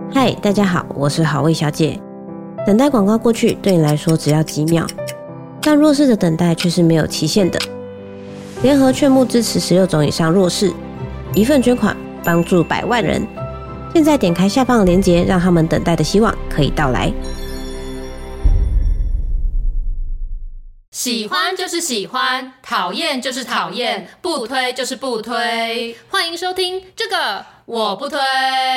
嗨，大家好，我是好味小姐。等待广告过去对你来说只要几秒，但弱势的等待却是没有期限的。联合劝募支持16种以上弱势，一份捐款帮助100万人。现在点开下方的链接，让他们等待的希望可以到来。 喜欢就是喜欢，讨厌就是讨厌，不推就是不推。欢迎收听这个我不推。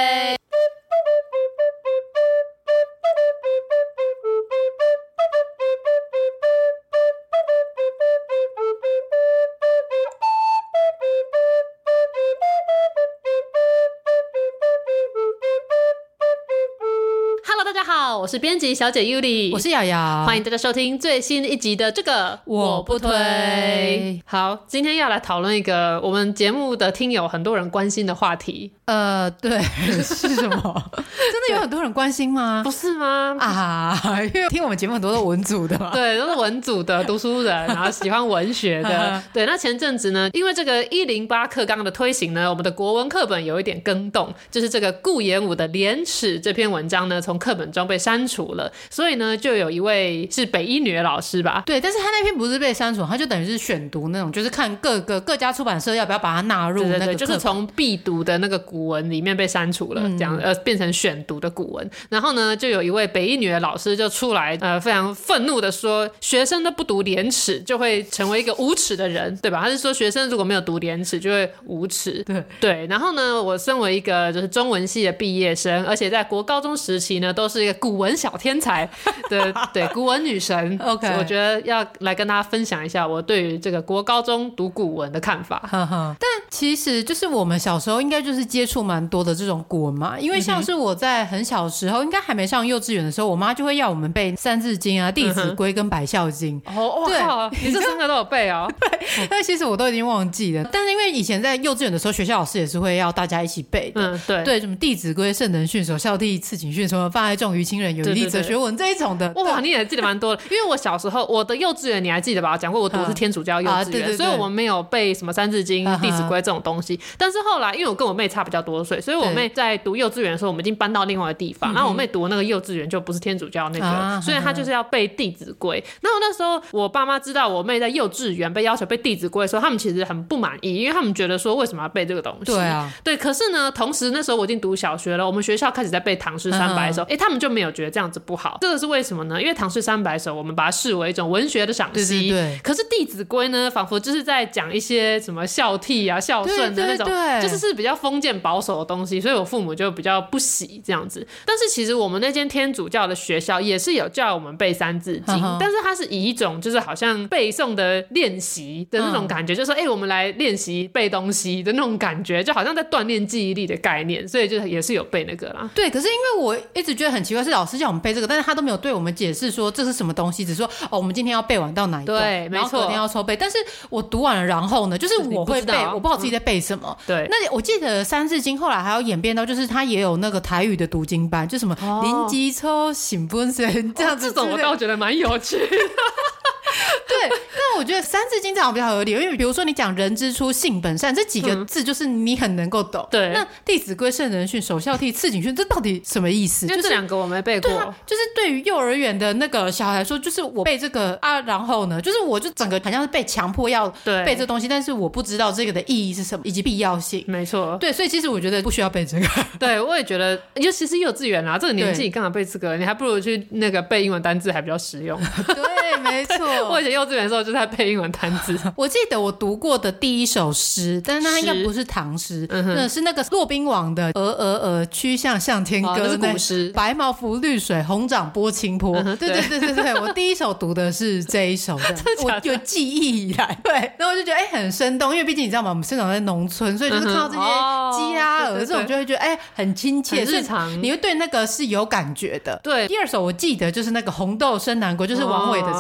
我是编辑小姐 Yuli， 我是瑶瑶， 欢迎大家收听最新一集的这个我不推。好，今天要来讨论一个我们节目的听友很多人关心的话题。 对，是什么？真的有很多人关心吗？ 不是吗？ 因为听我们节目很多都文组的嘛， 对，都是文组的读书人，然后喜欢文学的。对，那前阵子呢，因为这个108课纲的推行呢，我们的国文课本有一点更动，就是这个顾炎武的《廉耻》这篇文章呢，从课本中被删除了，所以呢，就有一位是北一女的老师吧， 对，但是他那篇不是被删除，他就等于是选读那种，就是看各家出版社要不要把它纳入那个课本， 对，就是从必读的那个古文里面被删除了，这样变成选读的古文。然后呢，就有一位北一女的老师就出来非常愤怒的说，学生都不读廉耻就会成为一个无耻的人，对吧？他是说学生如果没有读廉耻就会无耻。对，然后呢，我身为一个就是中文系的毕业生，而且在国高中时期呢，都是一个古文小天才的对古文女神 OK， 我觉得要来跟大家分享一下我对于这个国高中读古文的看法。 但其实就是我们小时候应该就是接触蛮多的这种古文嘛，因为像是我在很小的时候，应该还没上幼稚园的时候，我妈就会要我们背《三字经》啊、《弟子规》跟《百孝经》。 对，你这3个都有背哦。 对，但其实我都已经忘记了。但是因为以前在幼稚园的时候，学校老师也是会要大家一起背的。对，什么《弟子规》、圣人训、首孝悌、次谨训，什么放在重于轻人，有一力者学文这一种的。 哇，你也记得蛮多的。因为我小时候我的幼稚园你还记得吧？讲过我读的是天主教幼稚园，所以我们没有背什么《三字经》、《弟子规》这种东西。但是后来因为我跟我妹差比较多岁，所以我妹在读幼稚园的时候，我们已经搬到另外的地方。然后我妹读的那个幼稚园就不是天主教那个，所以她就是要背《弟子规》。然后那时候我爸妈知道我妹在幼稚园被要求背《弟子规》的时候，他们其实很不满意，因为他们觉得说为什么要背这个东西？对。可是呢，同时那时候我已经读小学了，我们学校开始在背唐诗300首，他们就没有觉得这样子不好。这个是为什么呢？因为唐诗300首我们把它视为一种文学的赏析，可是《弟子规》呢，仿佛就是在讲一些什么孝悌啊、孝顺的那种，就是比较封建保守的东西，所以我父母就比较不喜这样子。但是其实我们那间天主教的学校也是有叫我们背《三字经》，但是它是以一种就是好像背诵的练习的那种感觉，就是说我们来练习背东西的那种感觉，就好像在锻炼记忆力的概念，所以就也是有背那个啦。 对，可是因为我一直觉得很奇怪，是老师叫我们背这个，但是他都没有对我们解释说这是什么东西，只说我们今天要背完到哪一段， 对，没错， 隔天要抽背。但是我读完了，然后呢，就是我会背，我不知道自己在背什么。对，那我记得《三字经》后来还要演变到，就是它也有那个台语的读经班，就什么临机抽醒本身这样子， 这种我倒觉得蛮有趣的。 对，但我觉得《三字经》这样比较合理，因为比如说你讲人之初性本善这几个字，就是你很能够懂。对，那《弟子规》、圣人训、首孝悌、次谨训，这到底什么意思？ 因为这2个我没背过。 就是对于幼儿园的那个小孩来说，就是我背这个啊，然后呢，就是我就整个好像是被强迫要背这东西，但是我不知道这个的意义是什么以及必要性。没错，对，所以其实我觉得不需要背这个。 对，我也觉得，尤其是幼稚园啦，这个年纪你干嘛背这个？你还不如去那个背英文单字还比较实用。 对，没错。 我以前幼稚园的时候就在背英文单字。 我记得我读过的第一首诗，但是它应该不是唐诗，是那个骆宾王的曲项向天歌， 那是古诗。 白毛浮绿水，红掌拨清波。对，我第一首读的是这一首的，我有记忆以来。对，然后我就觉得很生动，因为毕竟你知道吗，我们生长在农村，所以就是看到这些鸡啊鹅这种就会觉得很亲切， 很日常， 你会对那个是有感觉的。对，第二首我记得就是那个红豆生南国，就是王维的这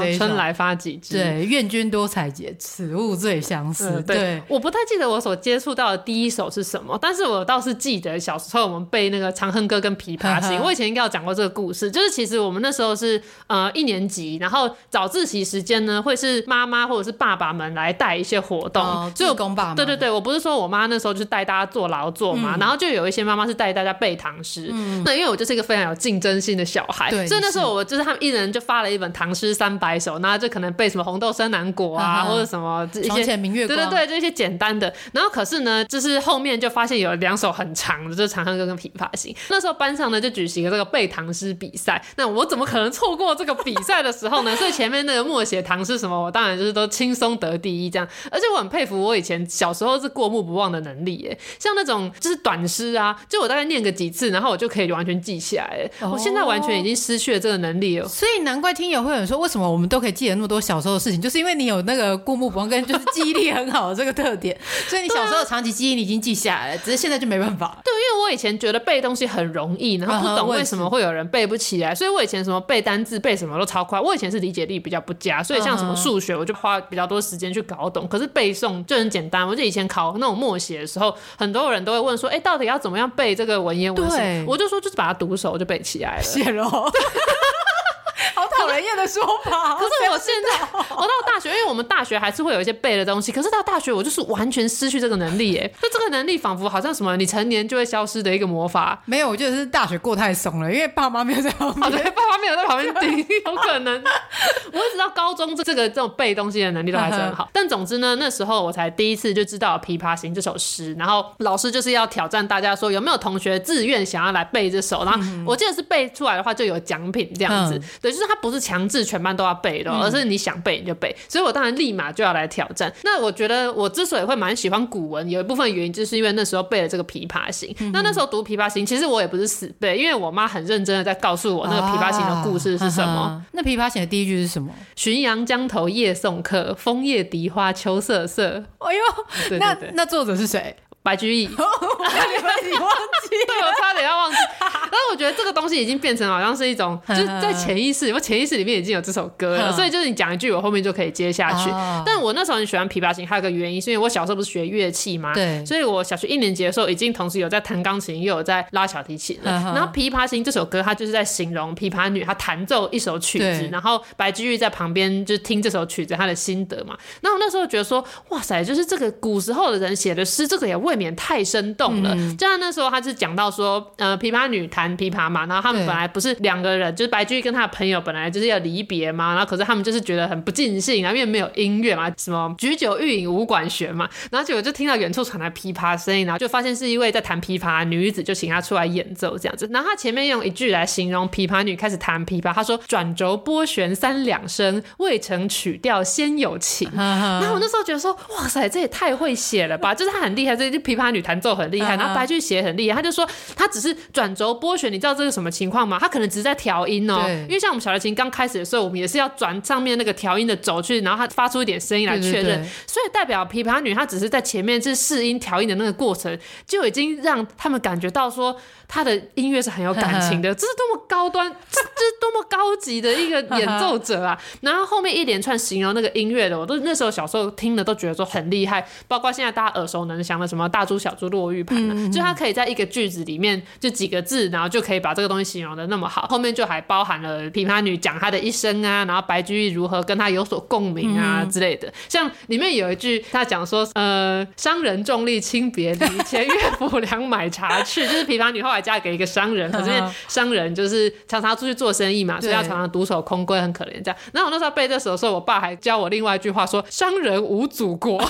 这一首春来发几枝， 对，愿君多采撷，此物最相思。对， 我不太记得我所接触到的第一首是什么，但是我倒是记得小时候我们背那个《长恨歌》跟《琵琶行》我以前应该有讲过这个故事，就是其实我们那时候是1年级，然后早自习时间呢会是妈妈或者是爸爸们来带一些活动， 志工爸妈。 对对对，我不是说我妈那时候就是带大家做劳作嘛，然后就有一些妈妈是带大家背唐诗，那因为我就是一个非常有竞争性的小孩，所以那时候我就是他们一人就发了一本唐诗300首，那就可能背什么红豆生南国啊，或者什么一些床前明月光， 对对对，这些简单的。然后可是呢，就是后面就发现有2首很长的，就是《长恨歌》跟《琵琶行》。那时候班上呢就举行了这个背唐诗比赛，那我怎么可能错过这个比赛的时候呢？所以前面那个默写唐诗什么，我当然就是都轻松得第一这样。而且我很佩服我以前小时候是过目不忘的能力耶，像那种就是短诗啊，就我大概念个几次，然后我就可以完全记下来。我现在完全已经失去了这个能力了。 所以难怪听友会有人说，为什么我们都可以记得那么多小时候的事情，就是因为你有那个过目不忘跟就是记忆力很好的这个特点，所以你小时候长期记忆你已经记下来了，只是现在就没办法。 对，因为我以前觉得背东西很容易，然后不懂为什么会有人背不起来，所以我以前什么背单字背什么都超快。我以前是理解力比较不佳，所以像什么数学我就花比较多时间去搞懂，可是背诵就很简单。我就以前考那种默写的时候，很多人都会问说，到底要怎么样背这个文言文型？我就说就是把它读熟就背起来了。 谢喽。好讨人厌的说法。 可是我现在我到大学，因为我们大学还是会有一些背的东西，可是到大学我就是完全失去这个能力耶。就这个能力仿佛好像什么你成年就会消失的一个魔法。 没有，我觉得是大学过太松了，因为爸妈没有在旁边。 对，爸妈没有在旁边盯，有可能。我一直到高中这种背东西的能力都还是很好。但总之呢，那时候我才第一次就知道《琵琶行》这首诗，然后老师就是要挑战大家说有没有同学自愿想要来背这首，然后我记得是背出来的话就有奖品这样子。对，就是它不是强制全班都要背的，而是你想背你就背，所以我当然立马就要来挑战。那我觉得我之所以会蛮喜欢古文，有一部分原因就是因为那时候背了这个《琵琶行》。那时候读《琵琶行》，其实我也不是死背，因为我妈很认真的在告诉我那个《琵琶行》的故事是什么。 那《琵琶行》的第一句是什么？ 浔阳江头夜送客，枫叶荻花秋瑟瑟。 哎呦，对对对，那作者是谁？ 白居易。你忘记？ 对，我差点要忘记。但是我觉得这个东西已经变成好像是一种，就是在潜意识里面已经有这首歌了，所以就是你讲一句，我后面就可以接下去。但我那时候很喜欢琵琶行，还有个原因是因为我小时候不是学乐器嘛，对，所以我小学1年级的时候已经同时有在弹钢琴，又有在拉小提琴了。然后琵琶行这首歌，它就是在形容琵琶女她弹奏一首曲子，然后白居易在旁边就听这首曲子他的心得嘛。那我那时候觉得说，哇塞，就是这个古时候的人写的诗，这个也未免太生动了。就像那时候他是讲到说，琵琶女弹琵琶嘛，然后他们本来不是2个人，就是白居易跟他的朋友本来就是要离别嘛，然后可是他们就是觉得很不尽兴，然后因为没有音乐嘛，什么举酒欲饮无管弦嘛，然后结果就听到远处传来琵琶声音，然后就发现是一位在弹琵琶的女子，就请她出来演奏这样子。然后他前面用一句来形容琵琶女开始弹琵琶，他说转轴拨弦3两声，未成曲调先有情。然后我那时候觉得说，哇塞，这也太会写了吧，就是他很厉害，这琵琶女弹奏很厉害，然后白居易写很厉害，他就说他只是转轴拨弦，你知道这是什么情况吗？他可能只是在调音哦，因为像我们小提琴刚开始的时候，我们也是要转上面那个调音的轴去，然后它发出一点声音来确认，对对对，所以代表琵琶女她只是在前面是试音调音的那个过程，就已经让他们感觉到说她的音乐是很有感情的，这是多么高端，这是多么高级的一个演奏者啊！然后后面一连串形容那个音乐的，我都那时候小时候听的都觉得说很厉害，包括现在大家耳熟能详的什么大珠小珠落玉盘啊，就它可以在一个句子里面就几个字，然后就可以把这个东西形容的那么好，后面就还包含了琵琶女讲她的一生啊，然后白居易如何跟她有所共鸣啊之类的。像里面有一句他讲说商人重利轻别离，前岳父俩买茶去，就是琵琶女后来嫁给一个商人，可是因为商人就是常常出去做生意嘛，所以要常常独守空闺，很可怜这样。然后我那时候背这首的时候，我爸还教我另外一句话说商人无祖国。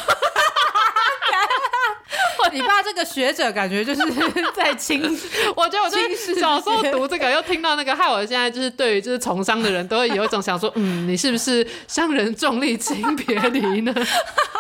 你爸这个学者感觉就是在轻我觉得我就是小时候读这个又听到那个，害我现在就是对于就是从商的人都会有一种想说你是不是商人重利轻别离呢？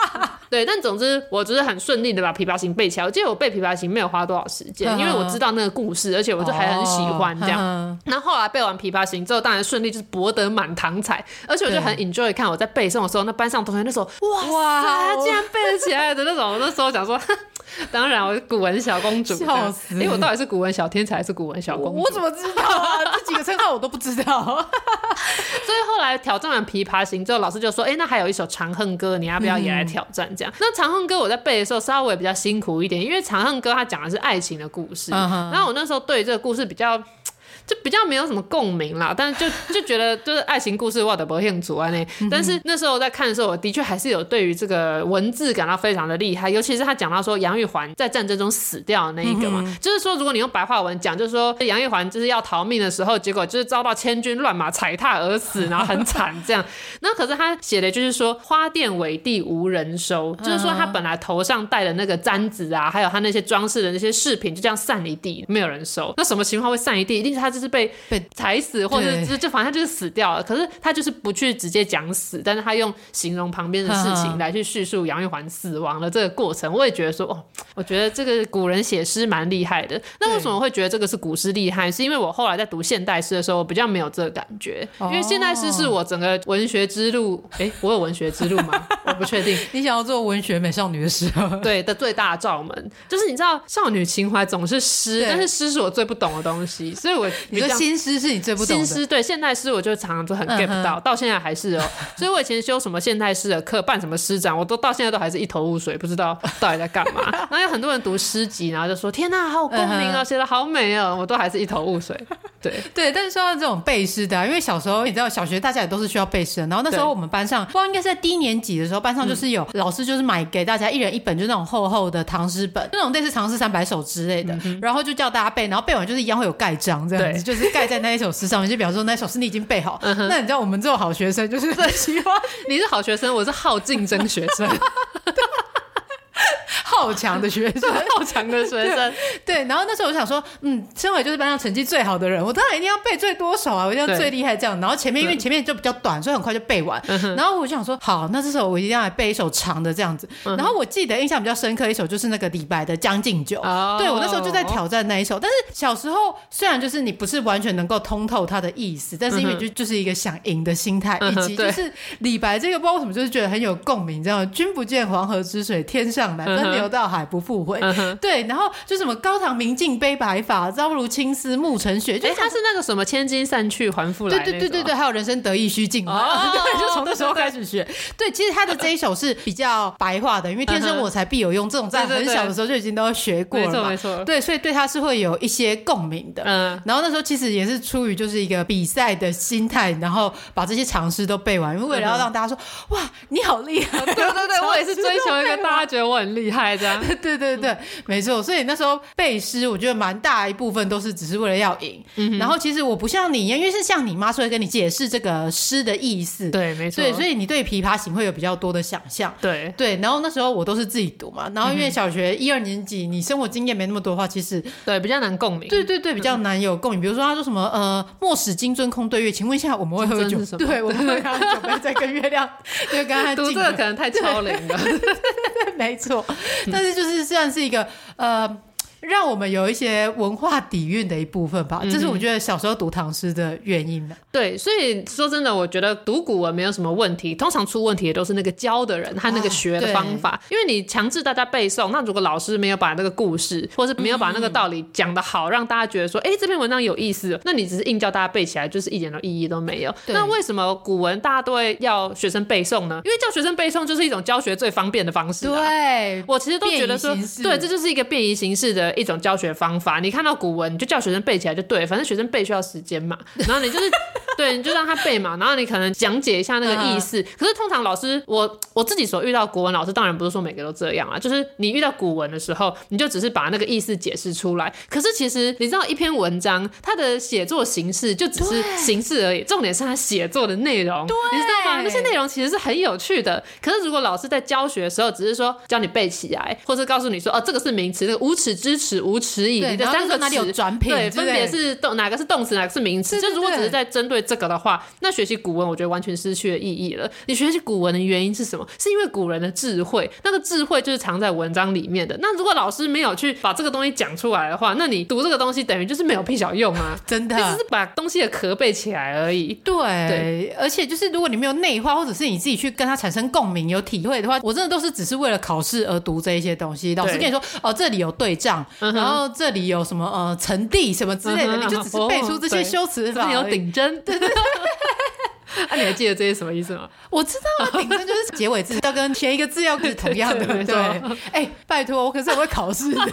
对，但总之我就是很顺利的把琵琶行背起来。我记得我背琵琶行没有花多少时间，因为我知道那个故事，而且我就还很喜欢这样。那后来背完琵琶行之后，当然顺利就是博得满堂彩，而且我就很 enjoy 看我在背诵的时候，那班上同学那时候哇塞，他竟然背得起来的那种，那时候想说。当然我是古文小公主， 笑死！ 我到底是古文小天才还是古文小公主？ 我怎么知道啊？这几个称号我都不知道。 所以后来挑战完琵琶行之后，老师就说那还有一首长恨歌，你要不要也来挑战这样？那长恨歌我在背的时候稍微比较辛苦一点，因为长恨歌它讲的是爱情的故事，然后我那时候对这个故事比较没有什么共鸣啦，但是就觉得就是爱情故事我都没兴趣啊。但是那时候在看的时候，我的确还是有对于这个文字感到非常的厉害，尤其是他讲到说杨玉环在战争中死掉的那一个嘛，就是说如果你用白话文讲，就是说杨玉环就是要逃命的时候，结果就是遭到千军乱马踩踏而死，然后很惨这样。那可是他写的就是说花钿委地无人收，就是说他本来头上戴的那个簪子啊，还有他那些装饰的那些饰品就这样散一地，没有人收。那什么情况会散一地？一定是他就是被踩死，或者就反正他就是死掉了。可是他就是不去直接讲死，但是他用形容旁边的事情来去叙述杨玉环死亡的这个过程。我也觉得说我觉得这个古人写诗蛮厉害的。那为什么会觉得这个是古诗厉害？是因为我后来在读现代诗的时候，我比较没有这个感觉，因为现代诗是我整个文学之路，我有文学之路吗？我不确定。 你想要做文学美少女的时候， 对的最大的罩门就是你知道少女情怀总是诗，但是诗是我最不懂的东西，所以我你说新诗是你最不懂的。 新诗对现代诗我就常常就很 get 不到，到现在还是所以我以前修什么现代诗的课，办什么诗展，我都到现在都还是一头雾水，不知道到底在干嘛。然后有很多人读诗集，然后就说天哪好有共鸣写得好美我都还是一头雾水。 对，但是说到这种背诗的因为小时候你知道小学大家也都是需要背诗的，然后那时候我们班上不知道应该是在低年级的时候，班上就是有老师就是买给大家一人一本，就是那种厚厚的唐诗本，那种类似唐诗300首之类的，然后就叫大家背，然后背完就是一样会有盖章这样子，就是盖在那一首诗上面，就表示说那一首诗你已经背好。那你知道我们这种好学生就是很喜欢你是好学生，我是好竞争学生好强的学生， 好强的学生。 对，然后那时候我想说，身为就是班上成绩最好的人，我当然一定要背最多首啊，我一定要最厉害这样。然后前面因为前面就比较短，所以很快就背完。然后我就想说，好，那这首我一定要来背一首长的这样子。然后我记得印象比较深刻一首就是那个李白的《将进酒》。对，我那时候就在挑战那一首。但是小时候虽然就是你不是完全能够通透它的意思，但是因为就是一个想赢的心态，以及就是李白这个不知道为什么就是觉得很有共鸣，这样君不见黄河之水天上来，奔流到海不复回。对，然后就什么高堂明镜悲白发，朝如青丝暮成雪。 他是那个什么千金散去还复来。 对，还有人生得意须尽欢。对，就从那时候开始学。对，其实他的这一首是比较白话的，因为天生我材必有用这种在很小的时候就已经都学过了嘛。 没错。 对，所以对他是会有一些共鸣的。然后那时候其实也是出于就是一个比赛的心态，然后把这些常识都背完，因为为了要让大家说哇你好厉害。 对，我也是追求一个大家觉得我很厉害这样。 对，没错。所以那时候背诗我觉得蛮大一部分都是只是为了要赢。然后其实我不像你，因为是像你妈是会跟你解释这个诗的意思。 对，没错。 对，所以你对琵琶行会有比较多的想象。 对， 然后那时候我都是自己读嘛，然后因为小学1、2年级你生活经验没那么多的话，其实对比较难共鸣。 对，比较难有共鸣。比如说他说什么莫使金樽空对月，请问一下我们会喝酒？对，我们会喝酒杯在跟月亮，就跟他读这个可能太超龄了。 对，没错。但是就是算是一个让我们有一些文化底蕴的一部分吧，这是我觉得小时候读唐诗的原因。 对，所以说真的我觉得读古文没有什么问题，通常出问题的都是那个教的人和那个学的方法。因为你强制大家背诵，那如果老师没有把那个故事或是没有把那个道理讲得好，让大家觉得说这篇文章有意思，那你只是硬叫大家背起来，就是一点的意义都没有。那为什么古文大家都会要学生背诵呢？因为叫学生背诵就是一种教学最方便的方式。 对， 我其实都觉得说对，这就是一个便宜形式的一种教学方法。你看到古文你就叫学生背起来就对，反正学生背需要时间嘛，然后你就是对，你就让他背嘛，然后你可能讲解一下那个意思。可是通常老师我自己所遇到国文老师，当然不是说每个都这样啊，就是你遇到古文的时候你就只是把那个意思解释出来，可是其实你知道一篇文章它的写作形式就只是形式而已，重点是它写作的内容，你知道吗？那些内容其实是很有趣的。可是如果老师在教学的时候只是说教你背起来，或是告诉你说这个是名词，那个无耻之耻无耻矣，你的3个词哪里有转品， 对，分别是哪个是动词哪个是名词，就如果只是在针对这个的话，那学习古文我觉得完全失去了意义了。你学习古文的原因是什么？是因为古人的智慧，那个智慧就是藏在文章里面的。那如果老师没有去把这个东西讲出来的话，那你读这个东西等于就是没有屁小用啊真的， 你只是把东西的壳背起来而已。 对，而且就是如果你没有内化，或者是你自己去跟他产生共鸣有体会的话，我真的都是只是为了考试而读这一些东西。老师跟你说这里有对仗，然后这里有什么层第什么之类的，你就只是背出这些修辞法而已， 有顶针。对对你还记得这些什么意思吗？ 我知道啊，顶针就是结尾字要跟前一个字要是同样的。对，拜托，我可是很会考试的。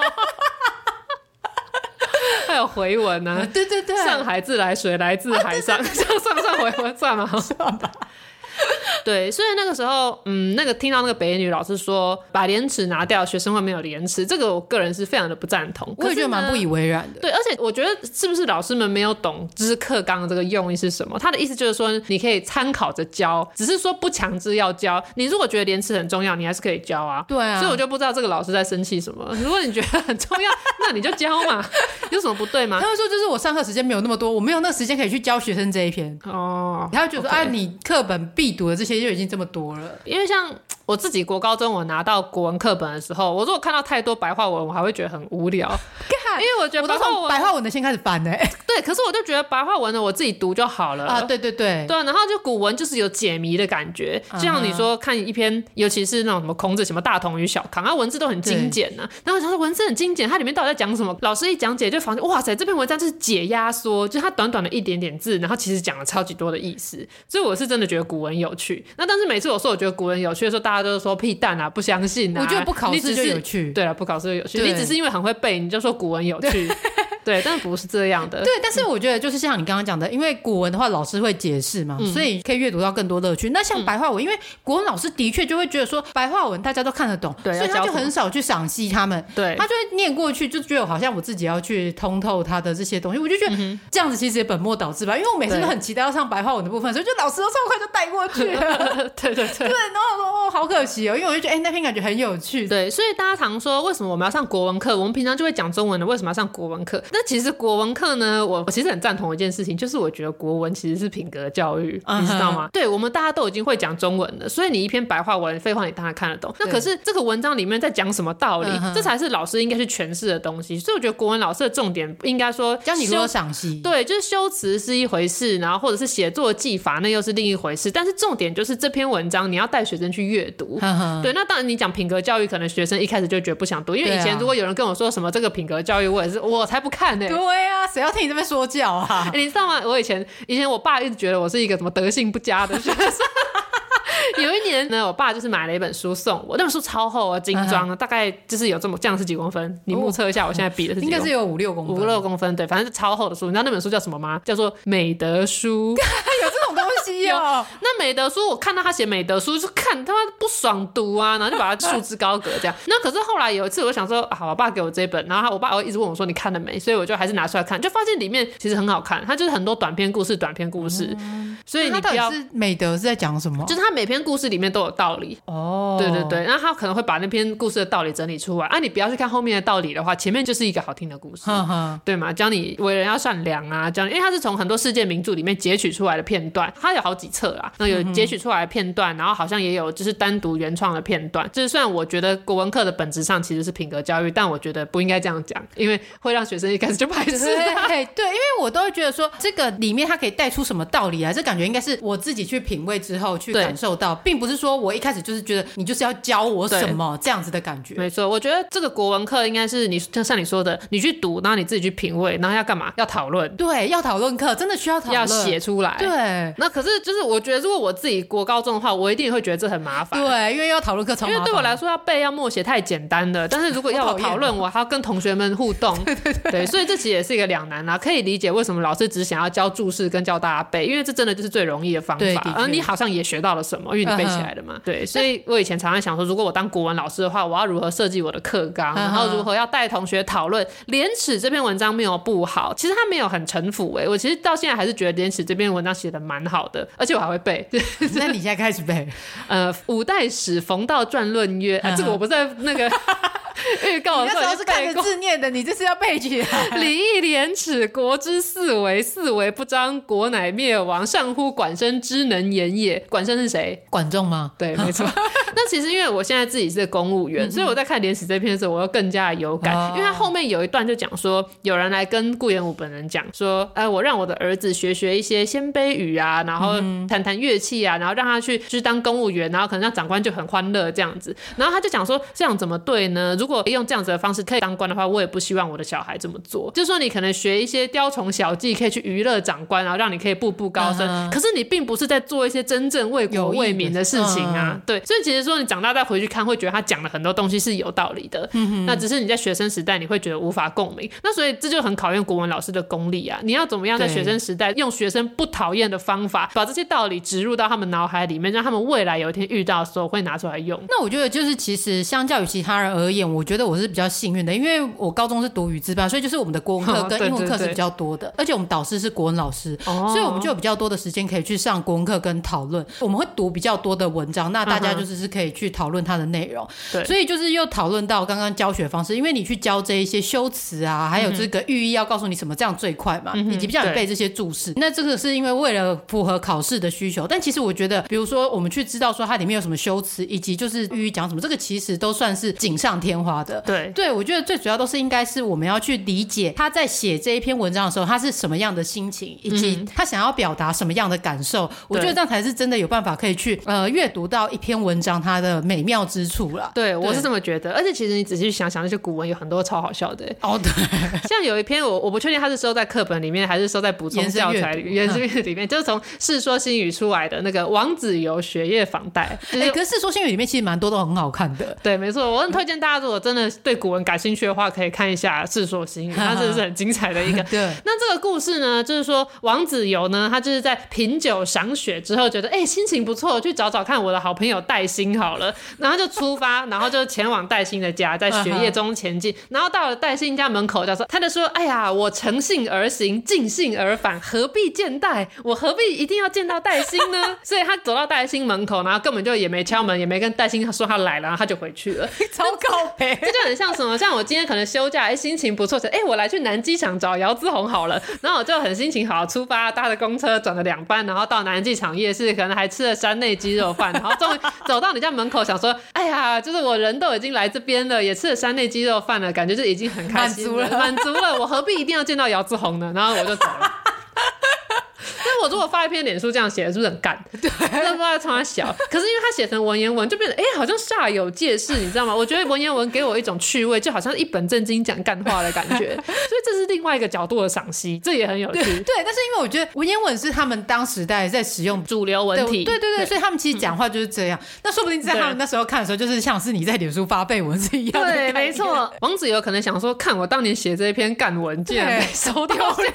还有回文啊， 对对对， 上海自来水来自海上，上回文算吗？ 算吧。 对，所以那个时候那个听到那个北一女老师说把廉耻拿掉，学生会没有廉耻，这个我个人是非常的不赞同。 我也觉得蛮不以为然的。 对，而且我觉得是不是老师们没有懂就是课纲的这个用意是什么？他的意思就是说你可以参考着教，只是说不强制要教。你如果觉得廉耻很重要，你还是可以教啊。 对啊， 所以我就不知道这个老师在生气什么。如果你觉得很重要，那你就教嘛，有什么不对吗？ 他会说就是我上课时间没有那么多，我没有那个时间可以去教学生这一篇。 哦， 他会觉得说你课本必读的这些就已经这么多了。 因为像我自己国高中我拿到国文课本的时候，我如果看到太多白话文，我还会觉得很无聊。因为我觉得白话文的先开始翻对，可是我就觉得白话文的我自己读就好了啊。 对对对对，然后就古文就是有解谜的感觉，就像你说看一篇，尤其是那种什么孔子什么大同与小康，它文字都很精简啊。然后我想说文字很精简，它里面到底在讲什么？老师一讲解就发现哇塞，这篇文章就是解压缩，就是它短短的一点点字，然后其实讲了超级多的意思。所以我是真的觉得古文有趣。那但是每次我说我觉得古文有趣的时候，大家都说屁蛋啊，不相信啊。 我觉得不考试就有趣。 对了，不考试就有趣。你只是因为很会背，你就说古文有趣。对，但不是这样的。 对，但是我觉得就是像你刚刚讲的，因为古文的话老师会解释嘛，所以可以阅读到更多乐趣。那像白话文，因为国文老师的确就会觉得说白话文大家都看得懂，所以他就很少去赏析他们。 对， 他就会念过去，就觉得好像我自己要去通透他的这些东西。我就觉得这样子其实也本末倒置吧，因为我每次都很期待要上白话文的部分，所以就老师都这么快就带过去了。 对对对， 然后说好可惜哦，因为我就觉得那篇感觉很有趣。 对，所以大家常说为什么我们要上国文课？我们平常就会讲中文的，为什么要上国文课？那其实国文课呢，我其实很赞同一件事情，就是我觉得国文其实是品格教育，你知道吗？对，我们大家都已经会讲中文了，所以你一篇白话文废话你当然看得懂。那可是这个文章里面在讲什么道理，这才是老师应该去诠释的东西。所以我觉得国文老师的重点应该说教你如何赏析。 对，就是修辞是一回事，然后或者是写作技法那又是另一回事，但是重点就是这篇文章你要带学生去阅读。对，那当然你讲品格教育，可能学生一开始就觉得不想读，因为以前如果有人跟我说什么这个品格教育，我才不看呢。 对啊，谁要听你这边说教啊？ 你知道吗？我以前我爸一直觉得我是一个什么德性不佳的学生。有一年呢，我爸就是买了一本书送我，那本书超厚啊，精装，大概就是有这样是几公分？你目测一下，我现在比的是几公分？ 应该是有5-6公分 ，5-6公分，对，反正是超厚的书。你知道那本书叫什么吗？叫做美德书。 有这种东西哦？ 那美德书，我看到他写美德书，就看他妈不爽读啊，然后就把它束之高阁这样。那可是后来有一次，我就想说，好，我爸给我这本，然后我爸一直问我说你看了没？所以我就还是拿出来看，就发现里面其实很好看，它就是很多短篇故事。所以你不要， 它到底是美德是在讲什么？ 就是他每篇故事里面都有道理哦。对对对，然后他可能会把那篇故事的道理整理出来啊。你不要去看后面的道理的话，前面就是一个好听的故事，对吗？教你为人要善良啊，教你，因为他是从很多世界名著里面截取出来的片段，他有好几册啦，那有截取出来的片段，然后好像也有就是单独原创的片段。就是虽然我觉得国文课的本质上其实是品格教育，但我觉得不应该这样讲，因为会让学生一开始就排斥。 对，因为我都会觉得说这个里面它可以带出什么道理啊，这感觉应该是我自己去品味之后去感受到，并不是说我一开始就是觉得你就是要教我什么这样子的感觉。没错，我觉得这个国文课应该是你像你说的，你去读，然后你自己去品味，然后要干嘛？要讨论。 对，要讨论课，真的需要讨论， 要写出来。 对， 那可是就是我觉得如果我自己国高中的话，我一定会觉得这很麻烦。 对，因为要讨论课超麻烦， 因为对我来说要背要默写太简单了，但是如果要我讨论，我还要跟同学们互动。对，所以这其实也是一个两难啊。可以理解为什么老师只想要教注释跟教大家背，因为这真的就是最容易的方法，而你好像也学到了什么，因为你背起来了嘛。对，所以我以前常常想说，如果我当国文老师的话，我要如何设计我的课纲，然后如何要带同学讨论廉耻这篇文章没有不好，其实它没有很城府我其实到现在还是觉得廉耻这篇文章写的蛮好的，而且我还会背。 那你现在开始背？ 五代史冯道传论曰，这个我不是在那个预告的时候你那时候是看着字念的，你这是要背起来。 礼义廉耻，国之四维，四维不张，国乃灭亡。上乎管生之能言也。管生是谁？ 管仲吗？ 对，没错。那其实因为我现在自己是公务员，所以我在看廉耻这篇的时候，我又更加有感。因为他后面有一段就讲说，有人来跟顾炎武本人讲说，我让我的儿子学一些鲜卑语啊，然后弹乐器啊，然后让他去当公务员，然后可能让长官就很欢乐这样子。然后他就讲说，这样怎么对呢？如果用这样子的方式可以当官的话，我也不希望我的小孩这么做。就是说你可能学一些雕虫小技，可以去娱乐长官，然后让你可以步步高升。可是你并不是在做一些真正为国为民的事情啊。对，所以其实说你长大再回去看，会觉得他讲的很多东西是有道理的。那只是你在学生时代你会觉得无法共鸣。那所以这就很考验国文老师的功力啊。你要怎么样在学生时代用学生不讨厌的方法，把这些道理植入到他们脑海里面，让他们未来有一天遇到的时候会拿出来用。 那我觉得就是其实相较于其他人而言，我觉得我是比较幸运的，因为我高中是读语资班，所以就是我们的国文课跟英文课是比较多的，而且我们导师是国文老师，所以我们就有比较多的时间可以去上国文课跟讨论。我们会读比较多的文章，那大家就是可以去讨论它的内容。所以就是又讨论到刚刚教学方式，因为你去教这一些修辞啊，还有这个寓意要告诉你什么这样最快嘛，以及叫你背这些注释。那这个是因为为了符合考试的需求，但其实我觉得比如说我们去知道说它里面有什么修辞，以及就是寓意讲什么，这个其实都算是锦上添花的。对，我觉得最主要都是应该是我们要去理解他在写这一篇文章的时候他是什么样的心情，以及他想要表达什么样的感受。我觉得这样才是真的有办法可以去阅读到一篇文章它的美妙之处啦。 对，我是这么觉得。而且其实你仔细想想，那些古文有很多超好笑的。 对， 像有一篇我不确定它是收在课本里面还是收在补充教材延伸阅里面，就是从《世说新语》出来的那个王子猷雪夜访戴。可是《世说新语》里面其实蛮多都很好看的。 对，没错，我很推荐大家如果真的对古文感兴趣的话，可以看一下《世说新语》，它真的是很精彩的一个。 对， 那这个故事呢，就是说王子猷呢，他就是在品酒赏雪之后，觉得心情不错，去找找看我的好朋友戴星好了，然后就出发，然后就前往戴星的家，在雪夜中前进。然后到了戴星家门口，他就说：“哎呀，我乘兴而行，尽兴而返，何必见戴？我何必一定要见到戴星呢？”所以他走到戴星门口，然后根本就也没敲门，也没跟戴星说他来了，然后他就回去了。 超高配， 这就很像什么？像我今天可能休假，心情不错，我来去南机场找姚姿红好了。然后我就很心情好，出发，搭着公车转了2班，然后到南机场夜市，可能还吃了山内鸡肉饭，然后终于走到你家门口，想说：“哎呀，就是我人都已经来这边了，也吃了山内鸡肉饭了，感觉就已经很开心了，满足了，我何必一定要见到姚姿红呢？”然后我就走了。但我如果发一篇脸书这样写，是不是很干？对，不知道从他小。可是因为他写成文言文，就变得好像煞有介事，你知道吗？我觉得文言文给我一种趣味，就好像是一本正经讲干话的感觉。所以这是另外一个角度的赏析，这也很有趣。 对，但是因为我觉得文言文是他们当时代在使用主流文体， 对，所以他们其实讲话就是这样。那说不定在他们那时候看的时候，就是像是你在脸书发背文是一样的。 对，没错。王子猷可能想说，看我当年写这一篇干文，竟然被收掉了。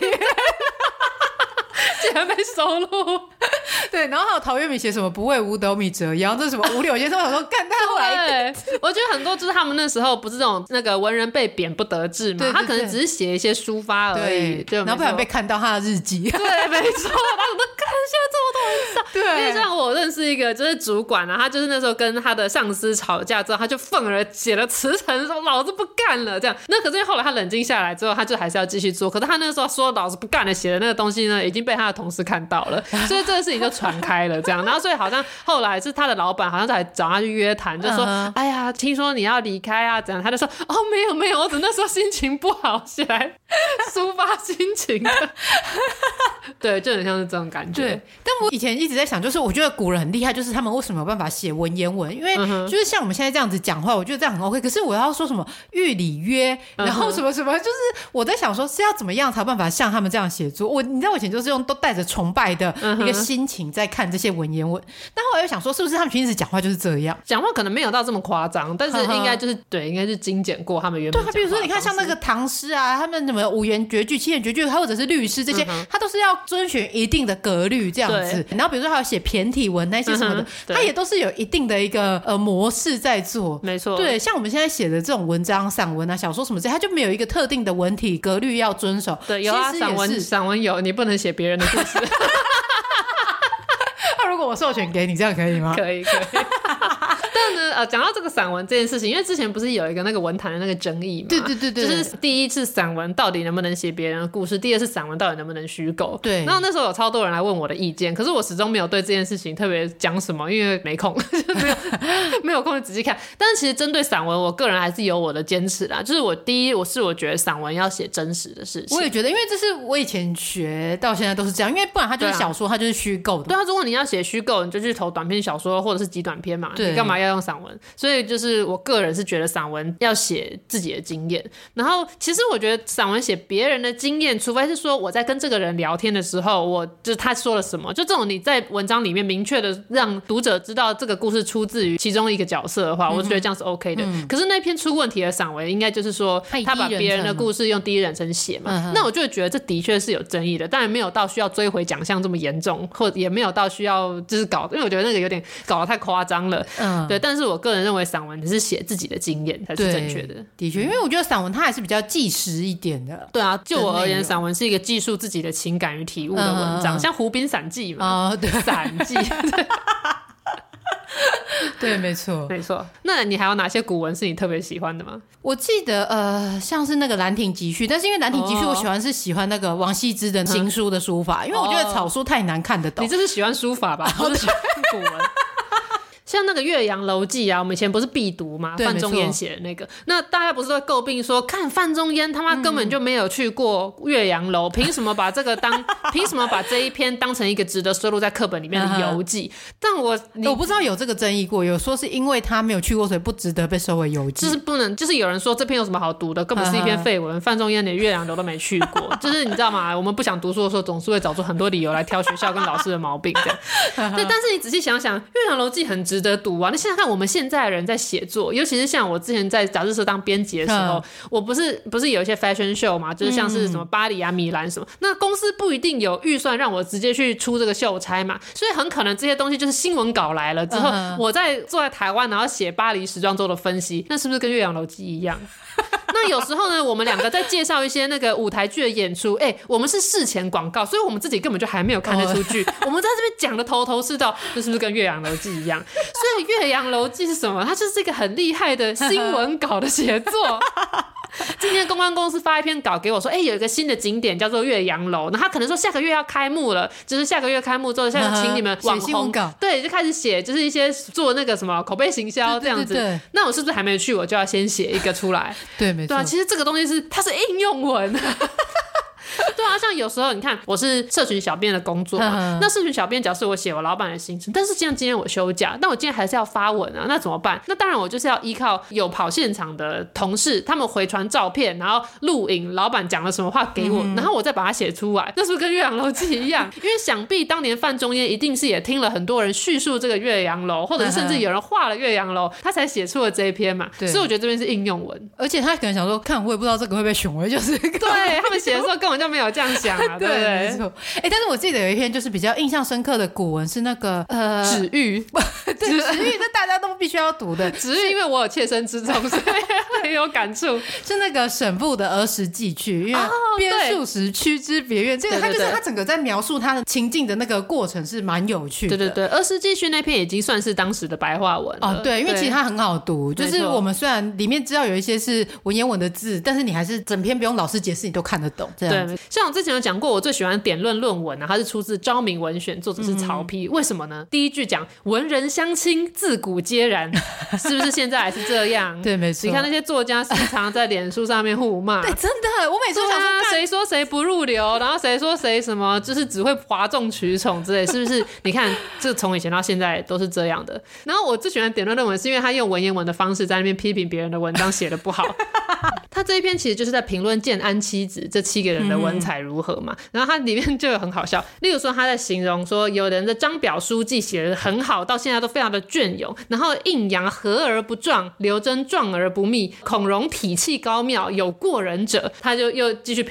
竟然被收录。 对，然后还有陶渊明写什么不为五斗米折腰，这是什么五柳先生，我说干他后来。 我觉得很多就是他们那时候不是这种那个文人被贬不得志嘛，他可能只是写一些抒发而已， 然后不然被看到他的日记。 对，没错，然后我都看现在这么多人上。对，因为像我认识一个就是主管啊，他就是那时候跟他的上司吵架之后，他就愤而写了辞呈，说老子不干了这样。那可是后来他冷静下来之后，他就还是要继续做。可是他那时候说老子不干了写的那个东西呢，已经被他的同事看到了，所以这个事情就传开了这样。然后所以好像后来是他的老板好像才找他去约谈，就说哎呀听说你要离开啊怎样，他就说哦没有，我只那时候心情不好写来抒发心情的。对，就很像是这种感觉。 对，但我以前一直在想，就是我觉得古人很厉害，就是他们为什么有办法写文言文？因为就是像我们现在这样子讲话，我觉得这样很 OK。可是我要说什么寓礼约，然后什么什么，就是我在想说是要怎么样才有办法像他们这样写作。你知道我以前就是都带着崇拜的一个心情在看这些文言文，但后来又想说，是不是他们平时讲话就是这样？ 讲话可能没有到这么夸张，但是应该就是对，应该是精简过他们原本讲话的方式。对， 比如说你看像那个唐诗啊，他们什么五言绝句、七言绝句，或者是律诗这些，他都是要遵循一定的格律这样子。然后比如说还有写骈体文那些什么的，他也都是有一定的一个模式在做。 没错， 对，像我们现在写的这种文章、散文啊、小说什么之类，他就没有一个特定的文体格律要遵守。 对，有啊，散文有，你不能写别人的故事。 那如果我授权给你，这样可以吗？ 可以。但那呢，讲到这个散文这件事情，因为之前不是有一个那个文坛的那个争议嘛？ 对对对对， 就是第一次散文到底能不能写别人的故事，第二次散文到底能不能虚构？ 对。 然后那时候有超多人来问我的意见，可是我始终没有对这件事情特别讲什么，因为没空，没有空去仔细看。但是其实针对散文，我个人还是有我的坚持啦。就是我觉得散文要写真实的事情。 我也觉得，因为这是我以前学到现在都是这样，因为不然它就是小说，它就是虚构的。 对啊，如果你要写虚构，你就去投短篇小说或者是极短篇嘛，你干嘛要用散文？所以就是我个人是觉得散文要写自己的经验。然后其实我觉得散文写别人的经验，除非是说我在跟这个人聊天的时候，就是他说了什么，就这种你在文章里面明确的让读者知道这个故事出自于其中一个角色的话，我就觉得这样是 OK 的。可是那篇出问题的散文应该就是说他把别人的故事用第一人称写嘛，那我就会觉得这的确是有争议的，当然没有到需要追回奖项这么严重，或也没有到需要就是搞，因为我觉得那个有点搞得太夸张了。对，但是我个人认为散文只是写自己的经验才是正确的。 的确，因为我觉得散文它还是比较纪实一点的。 对啊，就我而言，散文是一个记述自己的情感与体悟的文章，像湖滨散记嘛。 对， 散记。 对，没错没错。那你还有哪些古文是你特别喜欢的吗？ 我记得像是那个《兰亭集序》，但是因为《兰亭集序》我喜欢那个王羲之的行书的书法，因为我觉得草书太难看得懂。 你这是喜欢书法吧？不是喜欢古文。像那个《岳阳楼记》啊，我们以前不是必读吗？范仲淹写的那个，那大家不是会诟病说，看范仲淹他妈根本就没有去过岳阳楼，凭什么把这个凭什么把这一篇当成一个值得收录在课本里面的游记？但我不知道有这个争议过，有说是因为他没有去过，所以不值得被收为游记。 就是不能，就是有人说这篇有什么好读的，根本是一篇废文。范仲淹连岳阳楼都没去过，就是你知道吗？我们不想读书的时候，总是会找出很多理由来挑学校跟老师的毛病这样。对，但是你仔细想想，《岳阳楼记》很值得读啊！你想想看，我们现在的人在写作，尤其是像我之前在杂志社当编辑的时候，我不是有一些 fashion show 嘛，就是像是什么巴黎啊、米兰什么，那公司不一定有预算让我直接去出这个秀差嘛，所以很可能这些东西就是新闻稿来了之后，我坐在台湾然后写巴黎时装周的分析，那是不是跟《岳阳楼记》一样？那有时候呢，我们两个在介绍一些那个舞台剧的演出，我们是事前广告，所以我们自己根本就还没有看那出剧，我们在这边讲的头头是道，这是不是跟《岳阳楼记》一样？所以《岳阳楼记》是什么？它就是一个很厉害的新闻稿的写作。今天公关公司发一篇稿给我说，有一个新的景点叫做岳阳楼，那他可能说下个月要开幕了，就是下个月开幕之后，像请你们网红对，就开始写，就是一些做那个什么口碑行销这样子。对，那我是不是还没去，我就要先写一个出来？ 对，没错。 对啊，其实这个东西它是应用文。对啊，像有时候你看我是社群小编的工作嘛，那社群小编假设我写我老板的行程，但是今天我休假，但我今天还是要发文啊，那怎么办？那当然我就是要依靠有跑现场的同事，他们回传照片，然后录影老板讲了什么话给我，然后我再把它写出来，那是不是跟《岳阳楼记》一样？因为想必当年范仲淹一定是也听了很多人叙述这个岳阳楼，或者是甚至有人画了岳阳楼，他才写出了这一篇嘛。所以我觉得这边是应用文， 而且他可能想说，看我也不知道这个会被选为就是对他们写的时候根本就没有这样想啊。对， 没错。但是我记得有一篇就是比较印象深刻的古文是那个止喻， 对，止喻这大家都必须要读的。 止喻因为我有切身之痛，所以很有感触。 是那个沈复的《儿时记趣》，因为编数时屈之别院，这个他就是他整个在描述他的情境的那个过程是蛮有趣的。 对对对，《儿时记趣》那篇已经算是当时的白话文了。 对，因为其实它很好读，就是我们虽然里面知道有一些是文言文的字，但是你还是整篇不用老师解释你都看得懂。这样子。 对，像我之前有讲过，我最喜欢典论论文啊，它是出自《昭明文选》，作者是曹丕。为什么呢？第一句讲文人相亲，自古皆然，是不是现在还是这样？ 对，没错。 你看那些作家时常在脸书上面互骂， 对，真的，我每次想说谁说谁不入流，然后谁说谁什么就是只会哗众取宠之类，是不是？你看这从以前到现在都是这样的。然后我最喜欢典论论文是因为他用文言文的方式在那边批评别人的文章写得不好。他这一篇其实就是在评论建安七子这7个人的文采如何嘛。然后他里面就有很好笑，例如说他在形容说有人的张表书记写得很好，到现在都非常的隽永，然后应阳和而不壮，刘桢壮而不密，孔融体气高妙，有过人者。他就又继续评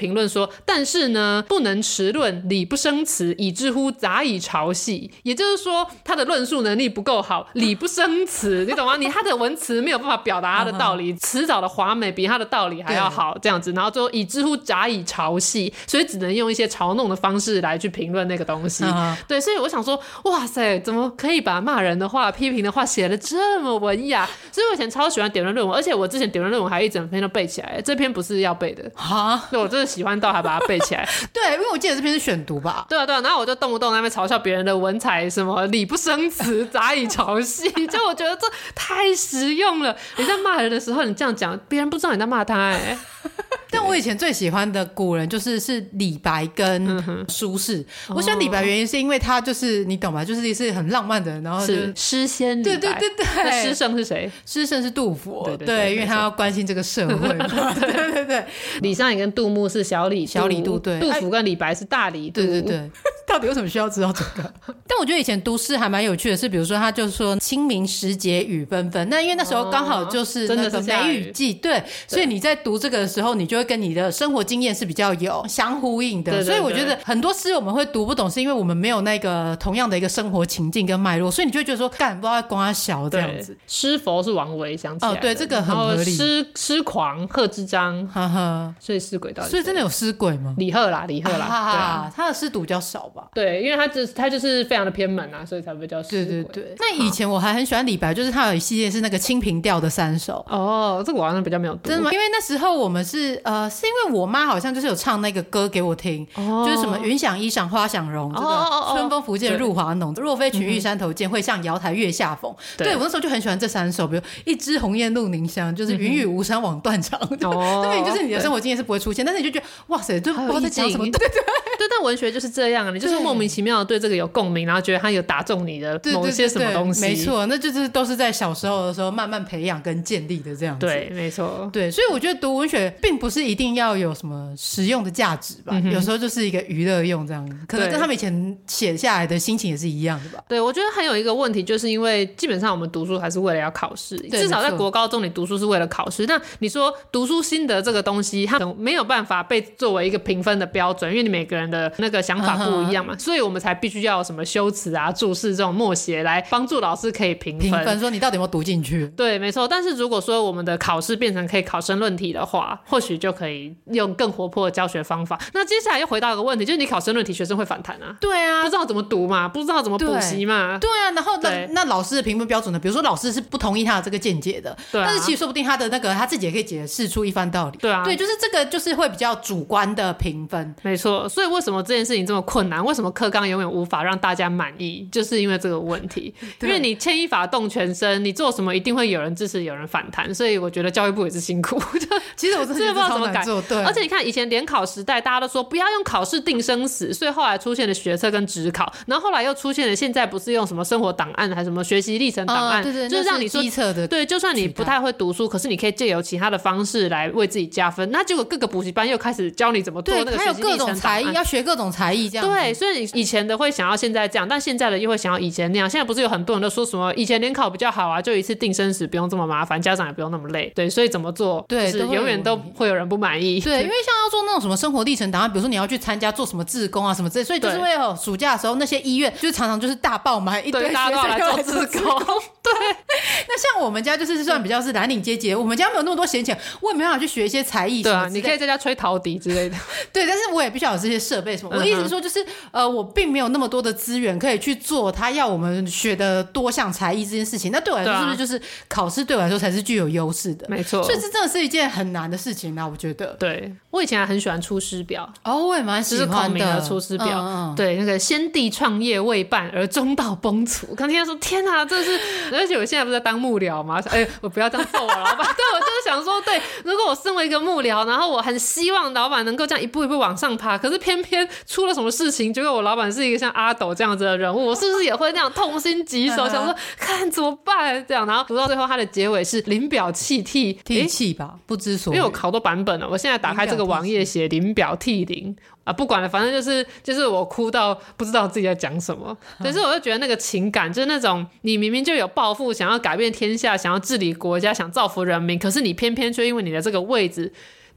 评论说，但是呢不能持论，理不生词，以至乎杂以嘲戏。也就是说他的论述能力不够好，理不生词，你懂吗？他的文词没有办法表达他的道理，词藻的华美比他的道理还要好，这样子，然后最后以至乎杂以嘲戏，所以只能用一些嘲弄的方式来去评论那个东西。对，所以我想说，哇塞，怎么可以把骂人的话、批评的话写得这么文雅？所以我以前超喜欢点论论文，而且我之前点论论文还一整篇都背起来，这篇不是要背的啊，对，我真的喜欢到还把它背起来。 对，因为我记得这篇是选读吧？ 对啊，对啊，然后我就动不动在那边嘲笑别人的文采什么理不生词，杂以嘲戏，就我觉得这太实用了。你在骂人的时候，你这样讲，别人不知道你在骂他但我以前最喜欢的古人是李白跟苏轼。我喜欢李白原因是因为他就是你懂吗？就是很浪漫的人，然后是诗仙李白。 对对对对。 那诗圣是谁？ 诗圣是杜甫。 对对 对， 因为他要关心这个社会嘛。对对对。 李商隐跟杜牧是小李杜， 对。 杜甫跟李白是大李杜。 对对对。到底为什么需要知道这个？但我觉得以前读诗还蛮有趣的是，比如说他就说清明时节雨纷纷，那因为那时候刚好就是那个梅雨季，对，所以你在读这个的时候，你就会跟你的生活经验是比较有相呼应的。对对对，所以我觉得很多诗我们会读不懂，是因为我们没有那个同样的一个生活情境跟脉络，所以你就会觉得说干不知道在光他小这样子。 诗佛是王维想起来的， 对，这个很合理。 诗狂贺知章，所以诗鬼到底， 所以真的有诗鬼吗？ 李贺啦，对啊，他的诗读比较少吧？ 对，因为他就是非常的偏门啊，所以才会叫诗鬼。 对对对。那以前我还很喜欢李白，就是他有一系列是那个清平调的3首。 这个我好像比较没有读。 真的吗？因为那时候我们是因为我妈好像就是有唱那个歌给我听，就是什么云想衣裳花想容，这个春风拂槛入华浓，若非群玉山头见，会向瑶台月下逢。对，我那时候就很喜欢这3首，比如一枝红艳露凝香，就是云雨吴山枉断肠。对，就是你的生活经验是不会出现，但是你就觉得哇塞，就不知道在讲什么。对对对。 但文学就是这样，你就是莫名其妙的对这个有共鸣，然后觉得它有打中你的某些什么东西。 没错，那就是都是在小时候的时候慢慢培养跟建立的这样子。 对，没错。 对，所以我觉得读文学并不是一定要有什么实用的价值吧，有时候就是一个娱乐用这样，可能跟他们以前写下来的心情也是一样的吧。 对，我觉得还有一个问题，就是因为基本上我们读书还是为了要考试，至少在国高中你读书是为了考试。那你说读书心得这个东西，它没有办法被作为一个评分的标准，因为你每个人的那个想法不一样嘛，所以我们才必须要有什么修辞啊、注释这种默写来帮助老师可以评分， 说你到底有没有读进去。 对，没错。但是如果说我们的考试变成可以考申论题的话，或许就可以用更活泼的教学方法。那接下来又回到一个问题，就是你考申论题，学生会反弹啊。 对啊， 不知道怎么读嘛，不知道怎么补习嘛。 对啊，然后那老师的评分标准呢？比如说老师是不同意他的这个见解的，但是其实说不定他的那个他自己也可以解释出一番道理。 对啊， 对，就是这个就是会比较主观的评分。 没错，所以为什么这件事情这么困难？为什么课纲永远无法让大家满意？就是因为这个问题。因为你牵一发动全身，你做什么一定会有人支持，有人反弹。所以我觉得教育部也是辛苦。 其实我真的不知道怎么改。对， 而且你看以前联考时代，大家都说不要用考试定生死，所以后来出现了学测跟指考，然后后来又出现了现在不是用什么生活档案还是什么学习历程档案，就是让你说基测的。 对，就算你不太会读书，可是你可以借由其他的方式来为自己加分。那结果各个补习班又开始教你怎么做那个学习历程档案，还有各种才艺，要学各种才艺这样子。 对，所以以前的会想要现在这样，但现在的又会想要以前那样。现在不是有很多人都说什么以前联考比较好啊，就一次定生死不用这么麻烦，家长也不用那么累。对，所以怎么做，对，就是永远都会有人不满意。 对，因为像要做那种什么生活历程档案，比如说你要去参加做什么志工啊什么之类，所以就是会有暑假的时候那些医院就常常就是大爆满一堆学生来做志工。对，那像我们家就是算比较是蓝领阶级，我们家没有那么多闲钱，我也没办法去学一些才艺。 对啊，你可以在家吹陶笛之类的。 对，但是我也必须要有这些设备什么。我的意思是说，就是我并没有那么多的资源可以去做他要我们学的多项才艺这件事情。那对我来说，是不是就是考试对我来说才是具有优势的？ 没错， 所以这真的是一件很难的事情啊，我觉得。 对，我以前还很喜欢出师表。 我也蛮喜欢的。 就是出师表。对，那个先帝创业未半而中道崩殂，刚听他说天啊，这是，而且我现在不是在当幕僚吗？我不要这样揍我老板。对，我就是想说，对，如果我身为一个幕僚，然后我很希望老板能够这样一步一步往上爬，可是偏偏出了什么事情，结果我老板是一个像阿斗这样子的人物，我是不是也会那样痛心疾首，想说看怎么办这样？然后读到最后，他的结尾是临表涕泣吧，不知所谓。因为我好多版本了，我现在打开这个网页写临表涕零。不管了，反正就是我哭到不知道自己在讲什么。可是我就觉得那个情感，就是那种你明明就有抱负，想要改变天下，想要治理国家，想造福人民，可是你偏偏却因为你的这个位置，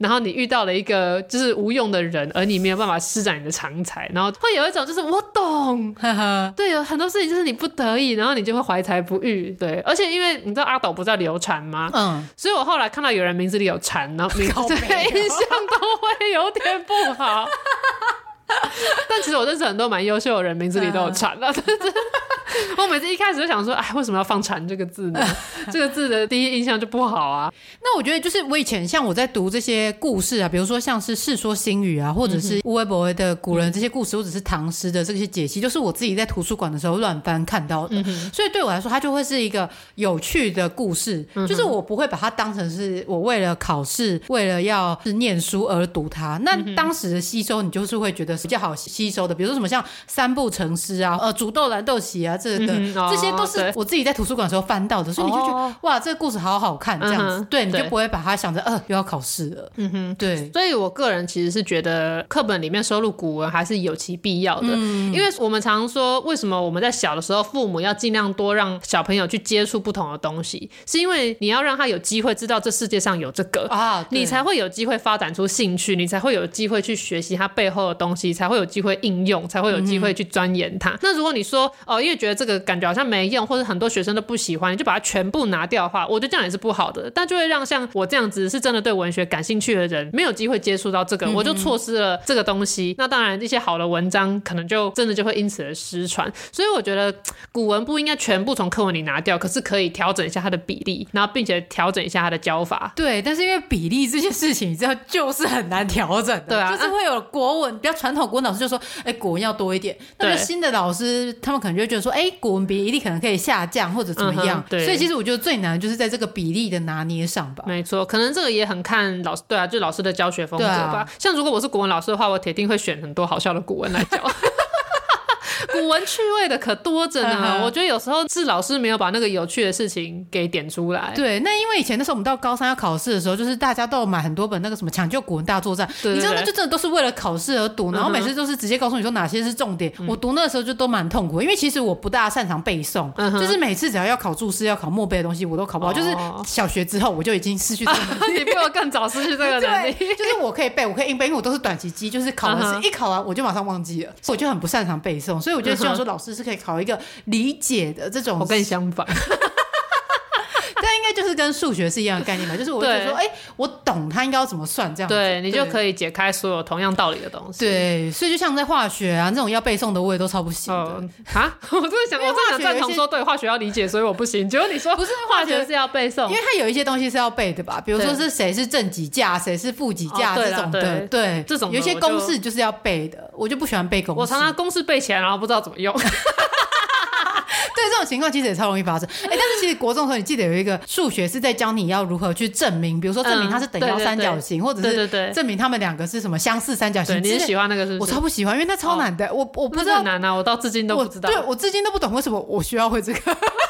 然后你遇到了一个就是无用的人，而你没有办法施展你的长才，然后会有一种就是我懂对，有很多事情就是你不得已，然后你就会怀才不遇。对，而且因为你知道阿斗不是在流产吗？所以我后来看到有人名字里有产，然后名字印象都会有点不好但其实我认识很多蛮优秀的人名字里都有产了我每次一开始就想说，哎，为什么要放产这个字呢？这个字的第一印象就不好啊。 那我觉得就是我以前像我在读这些故事啊，比如说像是《世说新语》啊，或者是乌龟伯威的古人这些故事，或者是唐诗的这些解析，就是我自己在图书馆的时候乱翻看到的。所以对我来说，它就会是一个有趣的故事，就是我不会把它当成是我为了考试、为了要是念书而读它。那当时的吸收，你就是会觉得比较好吸收的，比如说什么像三部成诗啊、煮豆燃豆萁啊，这些都是我自己在图书馆的时候翻到的，所以你就觉得哇，这个故事好好看，这样子，对，你就不会把它想着又要考试了。对， 所以我个人其实是觉得课本里面收录古文还是有其必要的，因为我们常说为什么我们在小的时候父母要尽量多让小朋友去接触不同的东西，是因为你要让他有机会知道这世界上有这个你才会有机会发展出兴趣，你才会有机会去学习它背后的东西，才会有机会应用，才会有机会去钻研它。那如果你说因为觉得这个感觉好像没用，或者很多学生都不喜欢，你就把它全部拿掉的话，我觉得这样也是不好的，但就会让像我这样子是真的对文学感兴趣的人没有机会接触到这个，我就错失了这个东西。那当然一些好的文章可能就真的就会因此而失传，所以我觉得古文不应该全部从课文里拿掉，可是可以调整一下它的比例，然后并且调整一下它的教法。 对，但是因为比例这件事情你知道就是很难调整的，对啊，就是会有国文比较传统国文老师就说国文要多一点，那新的老师他们可能就会觉得说国文比例可能可以下降或者怎么样，所以其实我觉得最难的就是在这个比例的拿捏上吧。 没错，可能这个也很看老师，对啊，就老师的教学风格吧。像如果我是国文老师的话，我铁定会选很多好笑的古文来教古文趣味的可多着呢我觉得有时候是老师没有把那个有趣的事情给点出来。 对，那因为以前那时候我们到高三要考试的时候，就是大家都有买很多本那个什么抢救古文大作战，你知道那就真的都是为了考试而读，然后每次都是直接告诉你说哪些是重点。我读那个时候就都蛮痛苦，因为其实我不大擅长背诵，就是每次只要考注释要考默背的东西我都考不好，就是小学之后我就已经失去这个能力你比我更早失去这个能力就是我可以背，我可以硬背，因为我都是短期记，就是考完试一考完我就马上忘记了，我就很不擅长背诵，所以我就希望说老师是可以考一个理解的这种。 我跟你相反但应该就是跟数学是一样的概念吧，就是我会觉得说我懂它应该要怎么算这样子， 对，你就可以解开所有同样道理的东西。 对，所以就像在化学啊这种要背诵的我也都超不行的我真的想赞同说对化学要理解，所以我不行。结果你说不是化学是要背诵， 因为它有一些东西是要背的吧，比如说是谁是正几价谁是负几价这种的，对， 这种有一些公式就是要背的，我就不喜欢背公式， 我常常公式背起来然后不知道怎么用对，这种情况其实也超容易发生。但是其实国中的时候你记得有一个数学是在教你要如何去证明，比如说证明它是等腰三角形，或者是证明他们两个是什么相似三角形。 对，你是喜欢那个是不是？ 我超不喜欢，因为那超难的，我不知道。 很难啊，我到至今都不知道。 对，我至今都不懂为什么我需要会这个